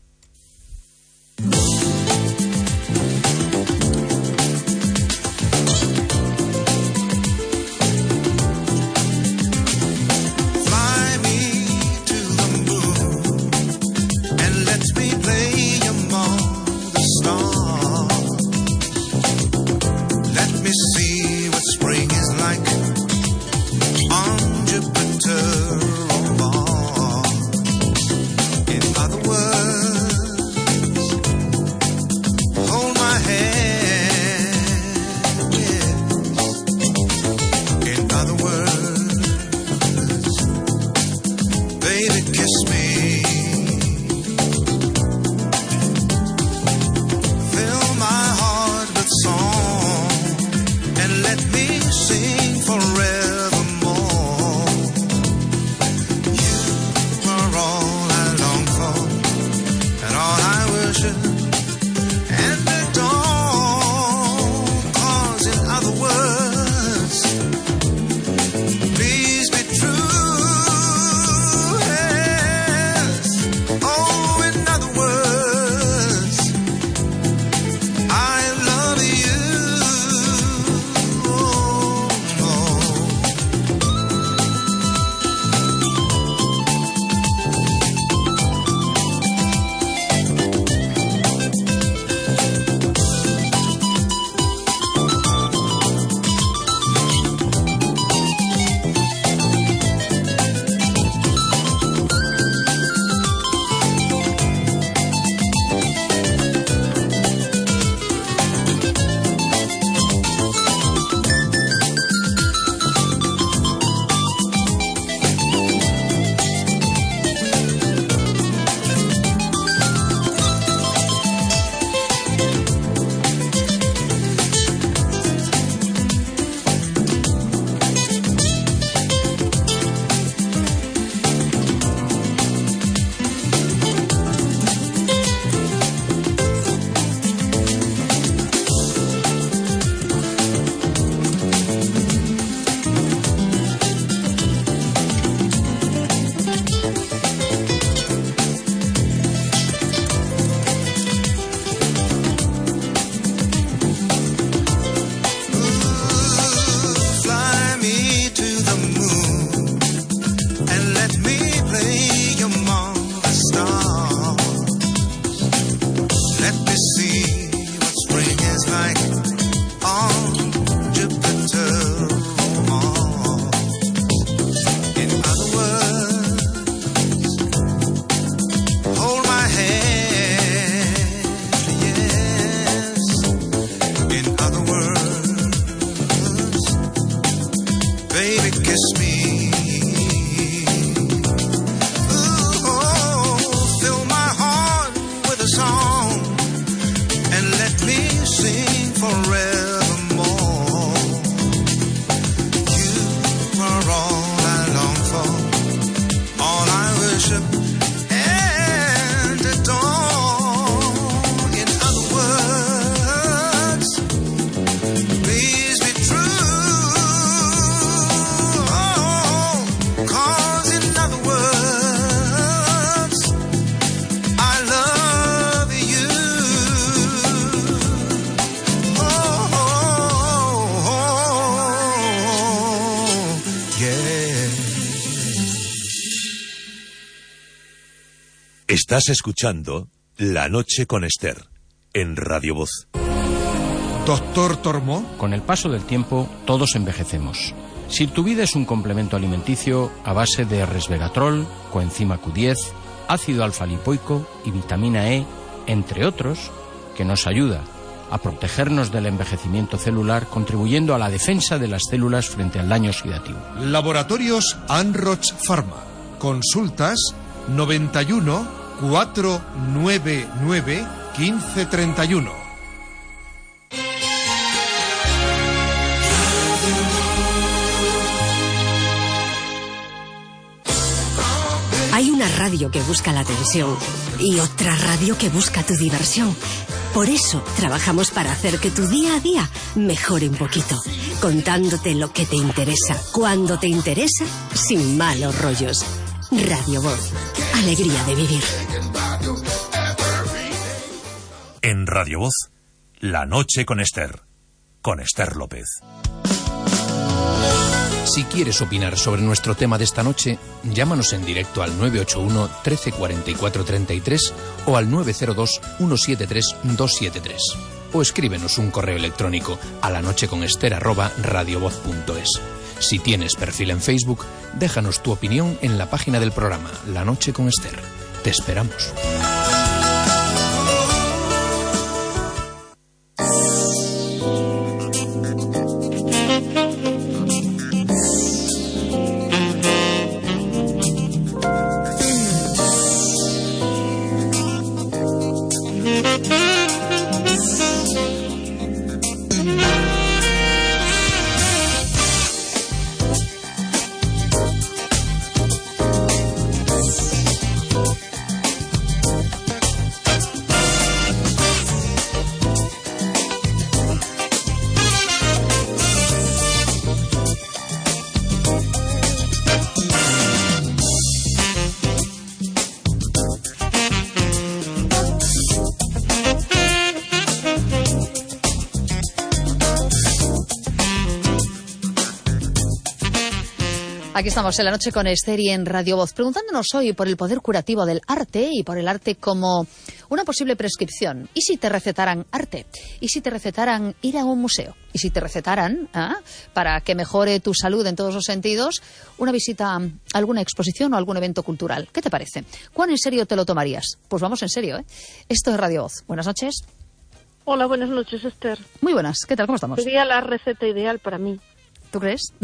Estás escuchando La Noche con Esther, en Radio Voz. Doctor Tormo. Con el paso del tiempo, todos envejecemos. Si tu vida es un complemento alimenticio a base de resveratrol, coenzima Q diez, ácido alfa-lipoico y vitamina E, entre otros, que nos ayuda a protegernos del envejecimiento celular, contribuyendo a la defensa de las células frente al daño oxidativo. Laboratorios Anroch Pharma. Consultas noventa y uno, cuatrocientos noventa y nueve, quince treinta y uno. radio que busca la atención y otra radio que busca tu diversión. Por eso trabajamos para hacer que tu día a día mejore un poquito, contándote lo que te interesa, cuando te interesa, sin malos rollos. Radio Voz, alegría de vivir. En Radio Voz, La Noche con Esther, con Esther López. Si quieres opinar sobre nuestro tema de esta noche, llámanos en directo al nueve ocho uno, trece cuarenta y cuatro treinta y tres o al nueve cero dos, uno siete tres, dos siete tres. O escríbenos un correo electrónico a lanocheconester arroba radiovoz punto es. Si tienes perfil en Facebook, déjanos tu opinión en la página del programa La Noche con Esther. Te esperamos. Aquí estamos en La Noche con Esther y en Radio Voz, preguntándonos hoy por el poder curativo del arte y por el arte como una posible prescripción. ¿Y si te recetaran arte? ¿Y si te recetaran ir a un museo? ¿Y si te recetaran, ¿ah? para que mejore tu salud en todos los sentidos, una visita a alguna exposición o algún evento cultural? ¿Qué te parece? ¿Cuán en serio te lo tomarías? Pues vamos en serio, ¿eh? Esto es Radio Voz. Buenas noches. Hola, buenas noches, Esther. Muy buenas. ¿Qué tal? ¿Cómo estamos? Sería la receta ideal para mí. ¿Tú crees?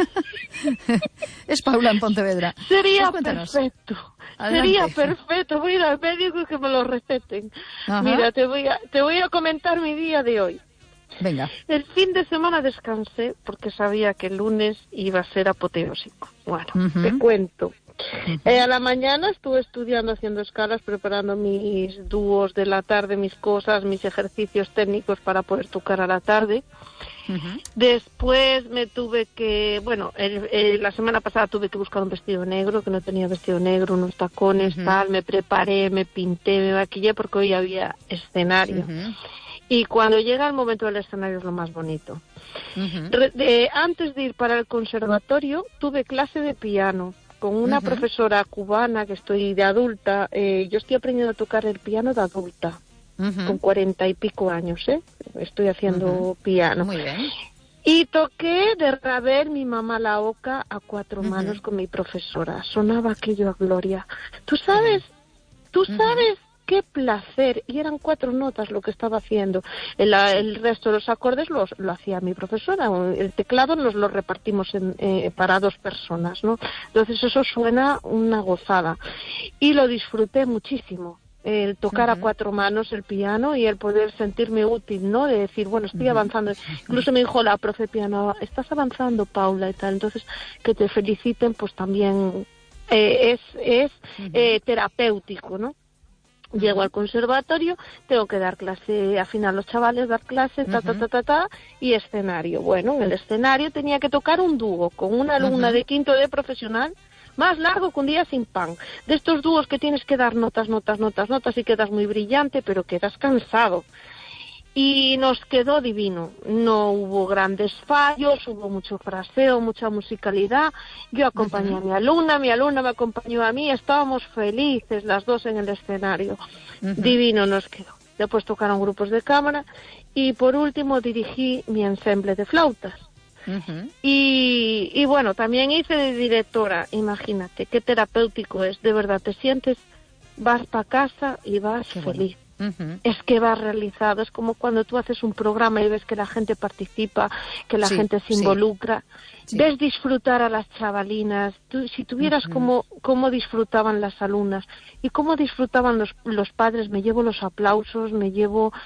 Es Paula en Pontevedra. Sería pues perfecto. Adelante. Sería perfecto. Voy a ir al médico y que me lo receten. Ajá. Mira, te voy a te voy a comentar mi día de hoy. Venga. El fin de semana descansé porque sabía que el lunes iba a ser apoteósico. Bueno, Uh-huh. te cuento. Uh-huh. Eh, a la mañana estuve estudiando, haciendo escalas, preparando mis dúos de la tarde, mis cosas, mis ejercicios técnicos para poder tocar a la tarde. Uh-huh. Después me tuve que, bueno, el, el, la semana pasada tuve que buscar un vestido negro, que no tenía vestido negro, unos tacones, Uh-huh. tal, me preparé, me pinté, me maquillé porque hoy había escenario. Uh-huh. Y cuando llega el momento del escenario es lo más bonito. Uh-huh. Re- de- antes de ir para el conservatorio tuve clase de piano con una Uh-huh. profesora cubana que estoy de adulta. Eh, yo estoy aprendiendo a tocar el piano de adulta. Uh-huh. Con cuarenta y pico años, ¿eh? Estoy haciendo Uh-huh. piano. Muy bien. Y toqué de Ravel, Mi mamá la oca, a cuatro Uh-huh. manos con mi profesora. Sonaba aquello a gloria. ¿Tú sabes? ¿Tú Uh-huh. sabes qué placer? Y eran cuatro notas lo que estaba haciendo. El, el resto de los acordes los, lo hacía mi profesora. El teclado nos lo repartimos en, eh, para dos personas, ¿no? Entonces eso suena una gozada. Y lo disfruté muchísimo. El tocar Uh-huh. a cuatro manos el piano y el poder sentirme útil, ¿no? De decir, bueno, estoy Uh-huh. avanzando. Incluso me dijo la profe piano, estás avanzando, Paula, y tal. Entonces, que te feliciten, pues también eh, es, es Uh-huh. eh, terapéutico, ¿no? Llego al conservatorio, tengo que dar clase, afinar a los chavales, dar clase, ta, ta, Uh-huh. ta, ta, ta, y escenario. Bueno, en el escenario tenía que tocar un dúo con una alumna Uh-huh. de quinto de profesional, más largo que un día sin pan. De estos dúos que tienes que dar notas, notas, notas, notas, y quedas muy brillante, pero quedas cansado. Y nos quedó divino. No hubo grandes fallos, hubo mucho fraseo, mucha musicalidad. Yo acompañé Uh-huh. a mi alumna, mi alumna me acompañó a mí, estábamos felices las dos en el escenario. Uh-huh. Divino nos quedó. Después tocaron grupos de cámara y por último dirigí mi ensemble de flautas. Uh-huh. Y, y bueno, también hice de directora. Imagínate qué terapéutico es, de verdad, te sientes, vas para casa y vas Qué bueno. feliz. Uh-huh. Es que vas realizado, es como cuando tú haces un programa y ves que la gente participa, que la Sí, gente se sí. involucra, Sí. ves disfrutar a las chavalinas. Tú, si tuvieras Ujú. cómo, cómo disfrutaban las alumnas y cómo disfrutaban los, los padres, me llevo los aplausos, me llevo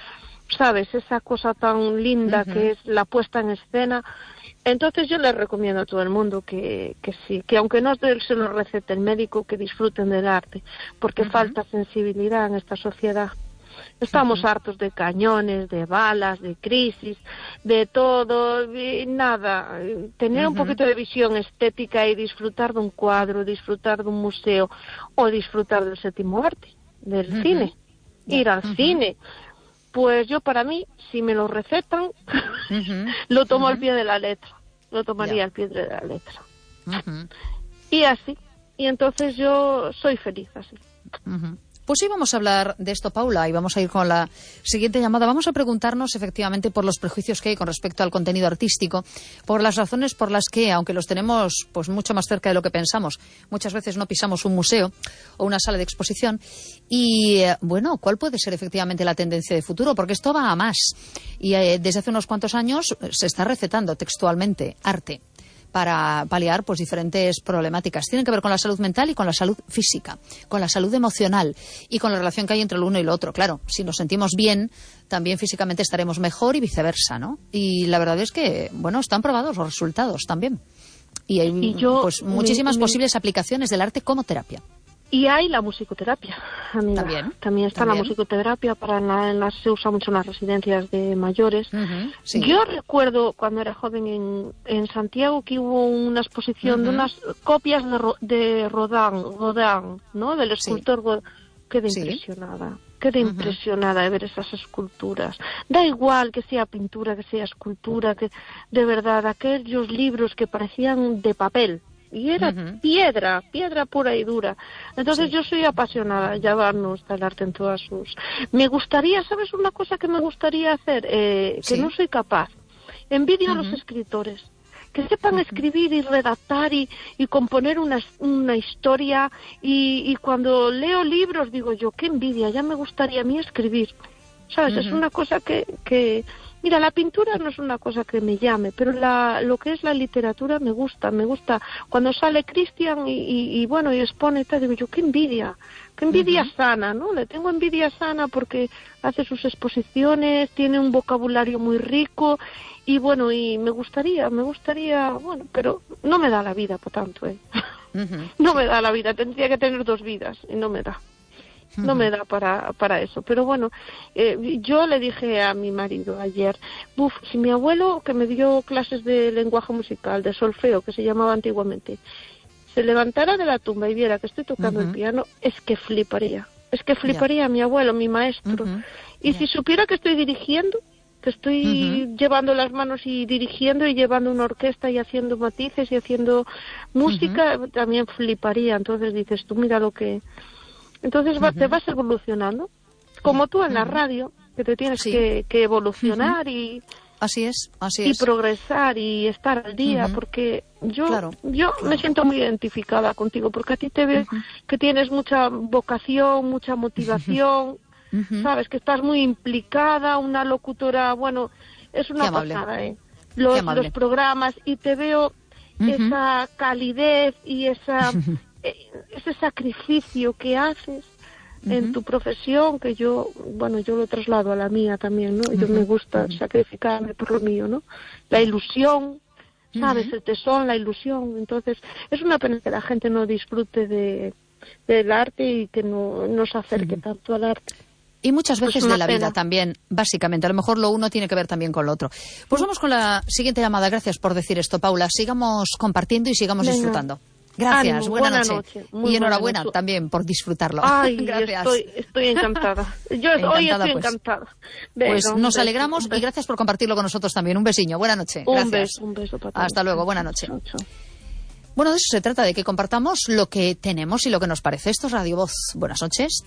¿sabes? Esa cosa tan linda Ujú. que es la puesta en escena. Entonces yo les recomiendo a todo el mundo que, que sí, que aunque no se lo recete el médico, que disfruten del arte, porque Ujú. falta sensibilidad en esta sociedad. Estamos hartos de cañones, de balas, de crisis, de todo, y nada. Tener un Ujú. poquito de visión estética y disfrutar de un cuadro, disfrutar de un museo o disfrutar del séptimo arte, del Ujú. cine, ir Ya. al Ujú. cine. Pues yo, para mí, si me lo recetan, Ujú. lo tomo Ujú. al pie de la letra, lo tomaría Ya. al pie de la letra. Ujú. Y así, y entonces yo soy feliz así. Ujú. Pues sí, vamos a hablar de esto, Paula, y vamos a ir con la siguiente llamada. Vamos a preguntarnos efectivamente por los prejuicios que hay con respecto al contenido artístico, por las razones por las que, aunque los tenemos pues mucho más cerca de lo que pensamos, muchas veces no pisamos un museo o una sala de exposición. Y, eh, bueno, ¿cuál puede ser efectivamente la tendencia de futuro? Porque esto va a más. Y eh, desde hace unos cuantos años eh, se está recetando textualmente arte para paliar pues diferentes problemáticas. Tienen que ver con la salud mental y con la salud física, con la salud emocional y con la relación que hay entre el uno y el otro. Claro, si nos sentimos bien, también físicamente estaremos mejor y viceversa, ¿no? Y la verdad es que, bueno, están probados los resultados también. Y hay Y yo, pues muchísimas me- me- posibles aplicaciones del arte como terapia. Y hay la musicoterapia, amiga. También. También está También. la musicoterapia, para en la- en las, se usa mucho en las residencias de mayores. Ujú, sí. Yo recuerdo cuando era joven en, en Santiago que hubo una exposición de Ujú. unas copias de, Ro- de Rodin, Rodin, ¿no? Del escultor. Go- Quedé Sí. impresionada. Quedé Ujú. impresionada de ver esas esculturas. Da igual que sea pintura, que sea escultura, que de verdad aquellos libros que parecían de papel. Y era Ujú. piedra, piedra pura y dura. Entonces Sí. yo soy apasionada, ya va, me gusta el arte en todas sus... Me gustaría, ¿sabes una cosa que me gustaría hacer? Eh, que Sí. no soy capaz. Envidio a Ujú. los escritores. Que sepan escribir y redactar y, y componer una, una historia. Y, y cuando leo libros digo yo, qué envidia, ya me gustaría a mí escribir. ¿Sabes? Es Ujú. una cosa que... que Mira, la pintura no es una cosa que me llame, pero la, lo que es la literatura me gusta, me gusta. Cuando sale Cristian y, y, y bueno, y expone y tal, digo yo, qué envidia, qué envidia Ujú. sana, ¿no? Le tengo envidia sana porque hace sus exposiciones, tiene un vocabulario muy rico y bueno, y me gustaría, me gustaría, bueno, pero no me da la vida por tanto, ¿eh? Ujú. No me da la vida, tendría que tener dos vidas y no me da. No me da para, para eso. Pero bueno, eh, yo le dije a mi marido ayer, buf, si mi abuelo, que me dio clases de lenguaje musical, de solfeo, que se llamaba antiguamente, se levantara de la tumba y viera que estoy tocando Ujú. el piano, es que fliparía. Es que fliparía mi abuelo, mi maestro. Ujú. Y Ya. si supiera que estoy dirigiendo, que estoy Ujú. llevando las manos y dirigiendo y llevando una orquesta y haciendo matices y haciendo música, también fliparía. Entonces dices, tú mira lo que... Entonces va- te vas evolucionando, como tú en la radio, que te tienes Sí. que, que evolucionar y, Así es, así y es. progresar y estar al día, Ujú. porque yo Claro, yo me siento muy identificada contigo, porque a ti te veo que tienes mucha vocación, mucha motivación, Ujú. sabes, que estás muy implicada, una locutora, bueno, es una Qué amable. pasada, ¿eh? Qué Los, amable. los programas, y te veo Ujú. esa calidez y esa eh, ese sacrificio que haces en Ujú. tu profesión, que yo, bueno, yo lo traslado a la mía también, ¿no? Yo Ujú. me gusta sacrificarme por lo mío, ¿no? La ilusión, ¿sabes? Ujú. El tesón, la ilusión. Entonces, es una pena que la gente no disfrute de del arte y que no, no se acerque tanto al arte. Y muchas Es veces una de la vida pena. también, básicamente. A lo mejor lo uno tiene que ver también con lo otro. Pues vamos con la siguiente llamada. Gracias por decir esto, Paula. Sigamos compartiendo y sigamos Venga. disfrutando. Gracias, Ánimo, buena, buena noche. noche, muy Y buena enhorabuena noche. también por disfrutarlo. Ay, Gracias. estoy, estoy encantada. Yo Encantada, hoy estoy pues. encantada. Venga, Pues un nos beso, alegramos un y beso. gracias por compartirlo con nosotros también. Un besiño. Buena noche. Un Gracias. beso, un beso para todos. Hasta luego. Buena noche. Chao, chao. Bueno, de eso se trata, de que compartamos lo que tenemos y lo que nos parece. Esto es Radio Voz. Buenas noches.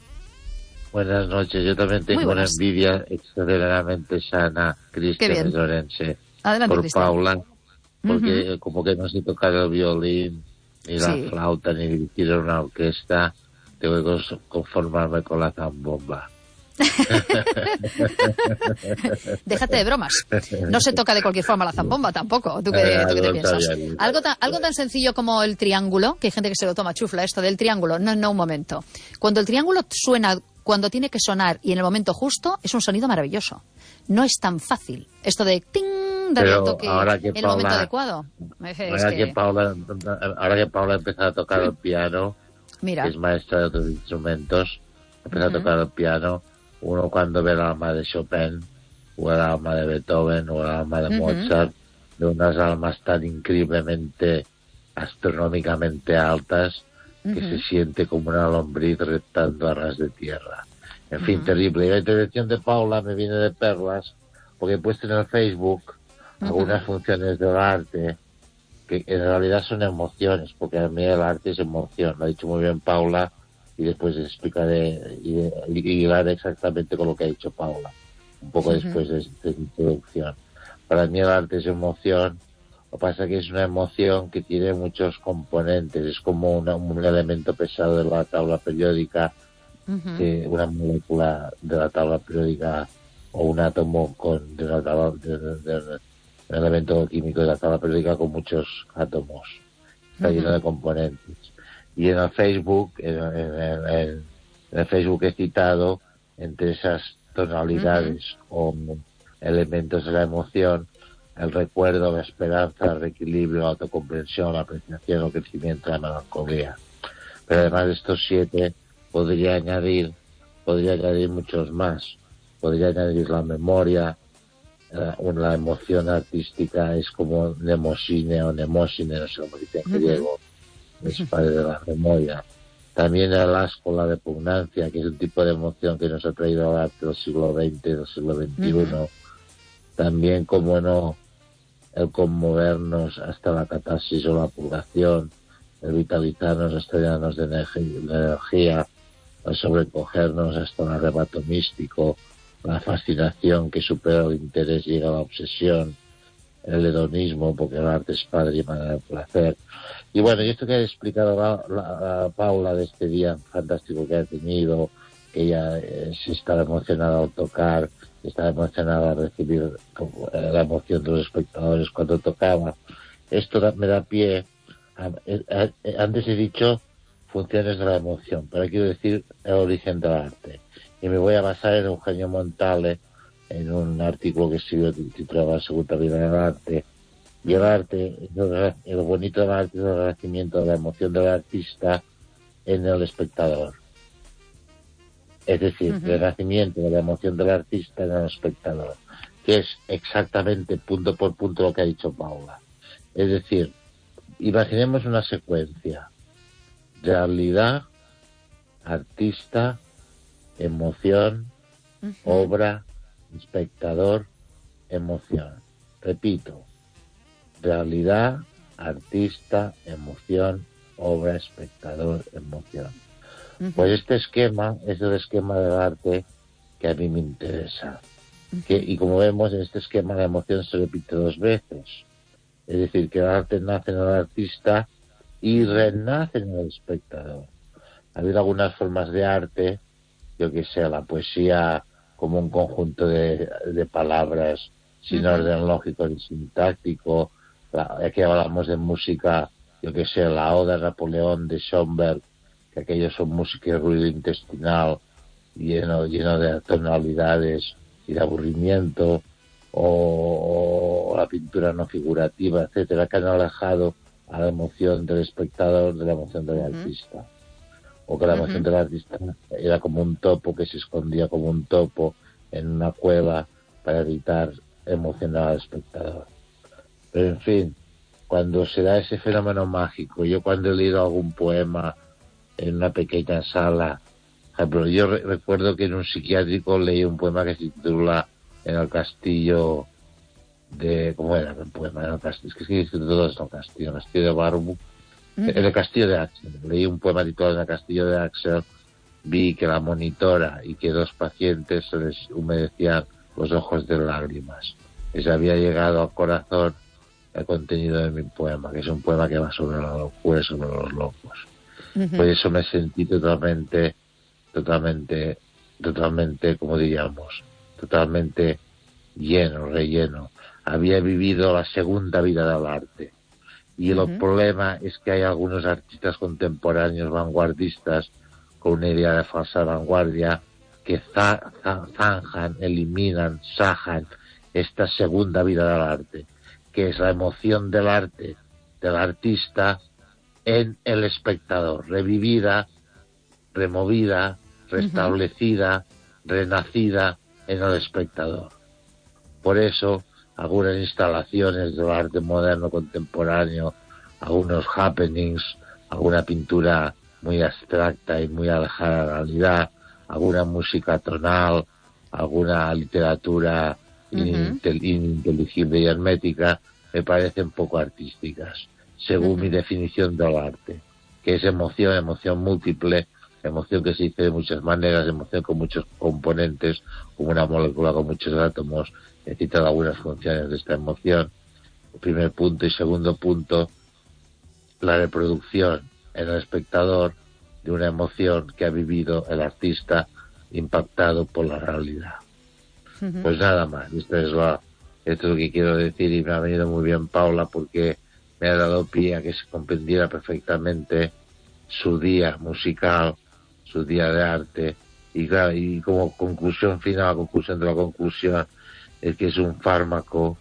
Buenas noches, yo también tengo Muy una buenas. envidia extraordinariamente sana, Qué Cristian bien. de Lorense, Adelante, por Cristian. Paula, porque Ujú. eh, como que no sé tocar el violín, ni la Sí. flauta, ni dirigir una orquesta, tengo que cons- conformarme con la zambomba. Déjate de bromas. No se toca de cualquier forma la zambomba tampoco. ¿Tú qué, Eh, tú qué te algo piensas? sabía yo. Algo tan, algo tan sencillo como el triángulo, que hay gente que se lo toma chufla esto del triángulo. No, no, un momento. Cuando el triángulo suena cuando tiene que sonar y en el momento justo, es un sonido maravilloso. No es tan fácil. Esto de ting, darle el toque que en el Paula, momento adecuado. Es ahora, que... Que Paula, ahora que Paula ha empezado a tocar el piano, Mira. que es maestra de otros instrumentos, ha empezado uh-huh. a tocar el piano, uno cuando ve el alma de Chopin, o el alma de Beethoven, o el alma de uh-huh. Mozart, de unas almas tan increíblemente, astronómicamente altas, que uh-huh. se siente como una lombriz reptando a ras de tierra. En fin, uh-huh. terrible. Y la intervención de Paula me viene de perlas, porque he puesto en el Facebook uh-huh. algunas funciones del arte que en realidad son emociones, porque a mí el arte es emoción. Lo ha dicho muy bien Paula, y después explicaré y, y, y haré exactamente con lo que ha dicho Paula, un poco uh-huh. después de esta introducción. Para mí el arte es emoción. Lo que pasa es que es una emoción que tiene muchos componentes. Es como una, un elemento pesado de la tabla periódica, uh-huh. que una molécula de la tabla periódica o un átomo con de la tabla, de, de, de, de, un elemento químico de la tabla periódica con muchos átomos. Está uh-huh. lleno de componentes. Y en el Facebook, en, en, en, en el Facebook he citado entre esas tonalidades uh-huh. o elementos de la emoción, el recuerdo, la esperanza, el reequilibrio, la autocomprensión, la apreciación, el crecimiento, la melancolía. Pero además de estos siete, podría añadir, podría añadir muchos más. Podría añadir la memoria, la, la emoción artística es como nemosine o nemosine, no sé cómo dice en griego, es padre de la memoria. También el asco, la repugnancia, que es un tipo de emoción que nos ha traído al arte del siglo veinte, del siglo veintiuno. Uh-huh. También, como no, el conmovernos hasta la catarsis o la purgación, el vitalizarnos hasta llenarnos de energía, el sobrecogernos hasta un arrebato místico, la fascinación que supera el interés y llega a la obsesión, el hedonismo, porque el arte es padre y manera de placer. Y bueno, y esto que ha explicado la, la, la Paula de este día fantástico que ha tenido, que ella eh, se estaba emocionada al tocar, estaba emocionada a recibir la emoción de los espectadores cuando tocaba. Esto da, me da pie, a, a, a, antes he dicho funciones de la emoción, pero quiero decir el origen del arte. Y me voy a basar en Eugenio Montale, en un artículo que escribió titulado La segunda vida del arte. Y el arte, el, el bonito del arte es el renacimiento de la emoción del artista en el espectador. Es decir, uh-huh. el renacimiento de la emoción del artista en el espectador, que es exactamente punto por punto lo que ha dicho Paula. Es decir, imaginemos una secuencia: realidad, artista, emoción, uh-huh. obra, espectador, emoción. Repito, realidad, artista, emoción, obra, espectador, emoción. Uh-huh. Pues este esquema es el esquema del arte que a mí me interesa. Uh-huh. Que, y como vemos, en este esquema la emoción se repite dos veces. Es decir, que el arte nace en el artista y renace en el espectador. Ha habido algunas formas de arte, yo que sé, la poesía como un conjunto de, de palabras sin uh-huh. orden lógico ni sintáctico. La, aquí hablamos de música, yo que sé, la Oda a Napoleón de Schoenberg, que aquellos son música y ruido intestinal lleno, lleno de tonalidades y de aburrimiento, o, o la pintura no figurativa, etcétera, que han alejado a la emoción del espectador de la emoción del uh-huh. artista. O que la emoción uh-huh. del artista era como un topo que se escondía como un topo en una cueva para evitar emocionar al espectador. Pero en fin, cuando se da ese fenómeno mágico, yo cuando he leído algún poema en una pequeña sala, ejemplo, yo re- recuerdo que en un psiquiátrico leí un poema que se titula En el castillo de... ¿Cómo era el poema? En el castillo, es que se dice todo esto, el castillo, el castillo de Barbu. Uh-huh. En el castillo de Axel. Leí un poema titulado En el castillo de Axel. Vi que la monitora y que dos pacientes se les humedecían los ojos de lágrimas. Les había llegado al corazón el contenido de mi poema, que es un poema que va sobre la locura, sobre los locos. Uh-huh. Por eso me sentí totalmente, totalmente, totalmente, como diríamos, totalmente lleno, relleno. Había vivido la segunda vida del arte. Y uh-huh. el problema es que hay algunos artistas contemporáneos vanguardistas con una idea de falsa vanguardia que za, za, zanjan, eliminan, sajan esta segunda vida del arte, que es la emoción del arte, del artista en el espectador, revivida, removida, restablecida, uh-huh. renacida en el espectador. Por eso, algunas instalaciones del arte moderno contemporáneo, algunos happenings, alguna pintura muy abstracta y muy alejada de la realidad, alguna música tonal, alguna literatura uh-huh. inintel- ininteligible y hermética, me parecen poco artísticas, según uh-huh. mi definición del arte, que es emoción, emoción múltiple, emoción que se dice de muchas maneras, emoción con muchos componentes, como una molécula con muchos átomos. Necesitan algunas funciones de esta emoción. Primer punto. Y segundo punto, la reproducción en el espectador de una emoción que ha vivido el artista impactado por la realidad. Uh-huh. Pues nada más, esto es, lo, esto es lo que quiero decir, y me ha venido muy bien Paula, porque me ha dado pie a que se comprendiera perfectamente su día musical, su día de arte, y claro, y como conclusión final, conclusión de la conclusión, es que es un fármaco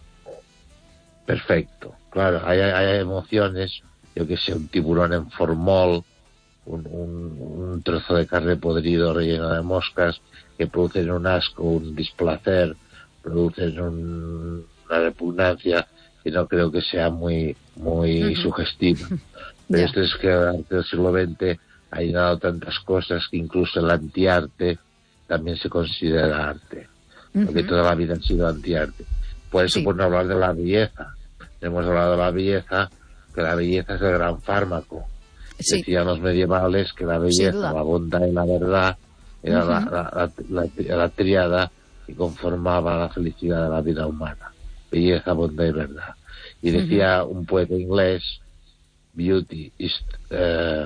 perfecto. Claro, hay, hay emociones, yo que sé, un tiburón en formol, un, un, un trozo de carne podrido relleno de moscas, que producen un asco, un displacer, producen un, una repugnancia, que no creo que sea muy muy uh-huh. sugestiva. Pero yeah. esto es que el arte del siglo veinte ha llenado tantas cosas que incluso el antiarte también se considera arte, uh-huh. porque toda la vida ha sido antiarte. Por eso, sí. por no hablar de la belleza, hemos hablado de la belleza, que la belleza es el gran fármaco. Sí. Decían los medievales que la belleza, la bondad y la verdad era uh-huh. la, la, la, la, la tríada que conformaba la felicidad de la vida humana. Belleza, bondad y verdad. Y decía uh-huh. un poeta inglés, beauty is... Uh,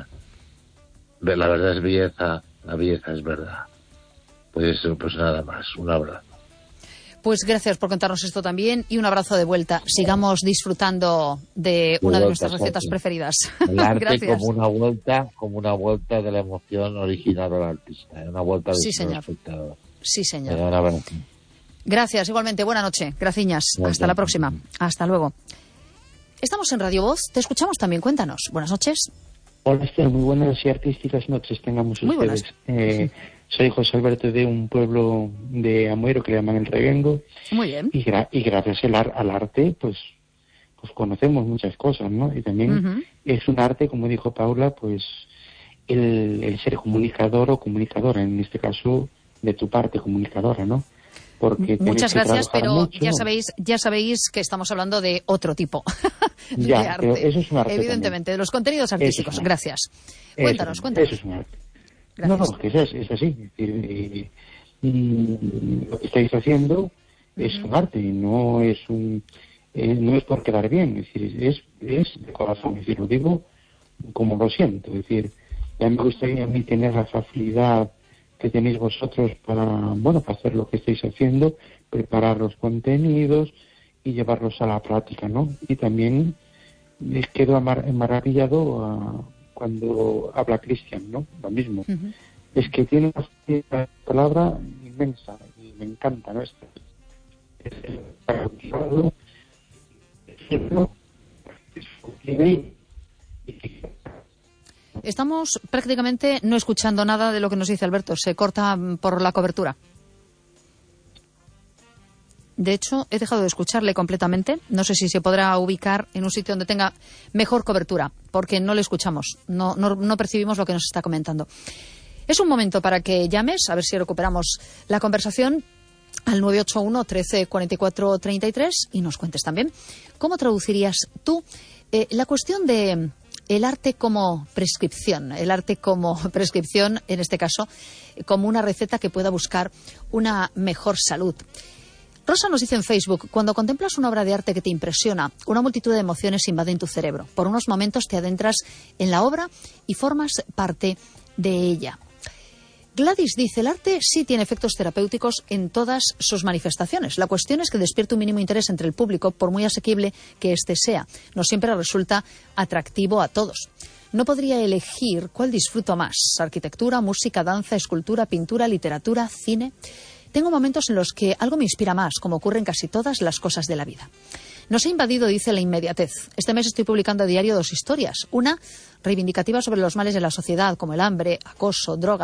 la verdad es belleza, la belleza es verdad. Pues eso, pues nada más. Un abrazo. Pues gracias por contarnos esto también, y un abrazo de vuelta. Sigamos disfrutando de una de nuestras recetas preferidas. El arte como una vuelta, como una vuelta de la emoción original del artista, una vuelta del sí, señor. espectador. Sí, señor. Un abrazo. Gracias, igualmente. Buena noche. Graciñas. Gracias. Hasta la próxima. Hasta luego. Estamos en Radio Voz. Te escuchamos también. Cuéntanos. Buenas noches. Hola, Esther. Muy buenas y artísticas noches tengamos muy ustedes. Eh, soy José Alberto, de un pueblo de Amuero que le llaman El Reguengo. Muy bien. Y, gra- y gracias al, ar- al arte, pues pues conocemos muchas cosas, ¿no? Y también uh-huh. es un arte, como dijo Paula, pues el, el ser comunicador o comunicadora, en este caso de tu parte, comunicadora, ¿no? Porque muchas gracias, pero mucho. ya sabéis ya sabéis que estamos hablando de otro tipo de ya, arte. Pero eso es un arte evidentemente, también. de los contenidos artísticos. Gracias. Eso, cuéntanos, cuéntanos. Eso es un arte. Gracias. No, no, que es, es así. Es decir, y, y lo que estáis haciendo uh-huh. es un arte, y no es un eh, no es por quedar bien, es decir, es, es de corazón, es decir, lo digo como lo siento, es decir, ya me gustaría a mí tener la facilidad que tenéis vosotros para, bueno, para hacer lo que estáis haciendo, preparar los contenidos y llevarlos a la práctica, ¿no? Y también les quedo amar- maravillado a, cuando habla Cristian, ¿no? Lo mismo. Uh-huh. Es que tiene una palabra inmensa y me encanta, ¿no? Este, este, Estamos prácticamente no escuchando nada de lo que nos dice Alberto. Se corta por la cobertura. De hecho, he dejado de escucharle completamente. No sé si se podrá ubicar en un sitio donde tenga mejor cobertura, porque no le escuchamos. No, no, no percibimos lo que nos está comentando. Es un momento para que llames, a ver si recuperamos la conversación, al nueve ocho uno, trece, cuarenta y cuatro, treinta y tres, y nos cuentes también cómo traducirías tú eh, la cuestión de el arte como prescripción, el arte como prescripción, en este caso, como una receta que pueda buscar una mejor salud. Rosa nos dice en Facebook, cuando contemplas una obra de arte que te impresiona, una multitud de emociones invaden tu cerebro. Por unos momentos te adentras en la obra y formas parte de ella. Gladys dice, el arte sí tiene efectos terapéuticos en todas sus manifestaciones. La cuestión es que despierte un mínimo interés entre el público, por muy asequible que éste sea. No siempre resulta atractivo a todos. no podría elegir cuál disfruto más. Arquitectura, música, danza, escultura, pintura, literatura, cine. Tengo momentos en los que algo me inspira más, como ocurre en casi todas las cosas de la vida. Nos ha invadido, dice, la inmediatez. Este mes estoy publicando a diario dos historias. Una reivindicativa sobre los males de la sociedad, como el hambre, acoso, drogas.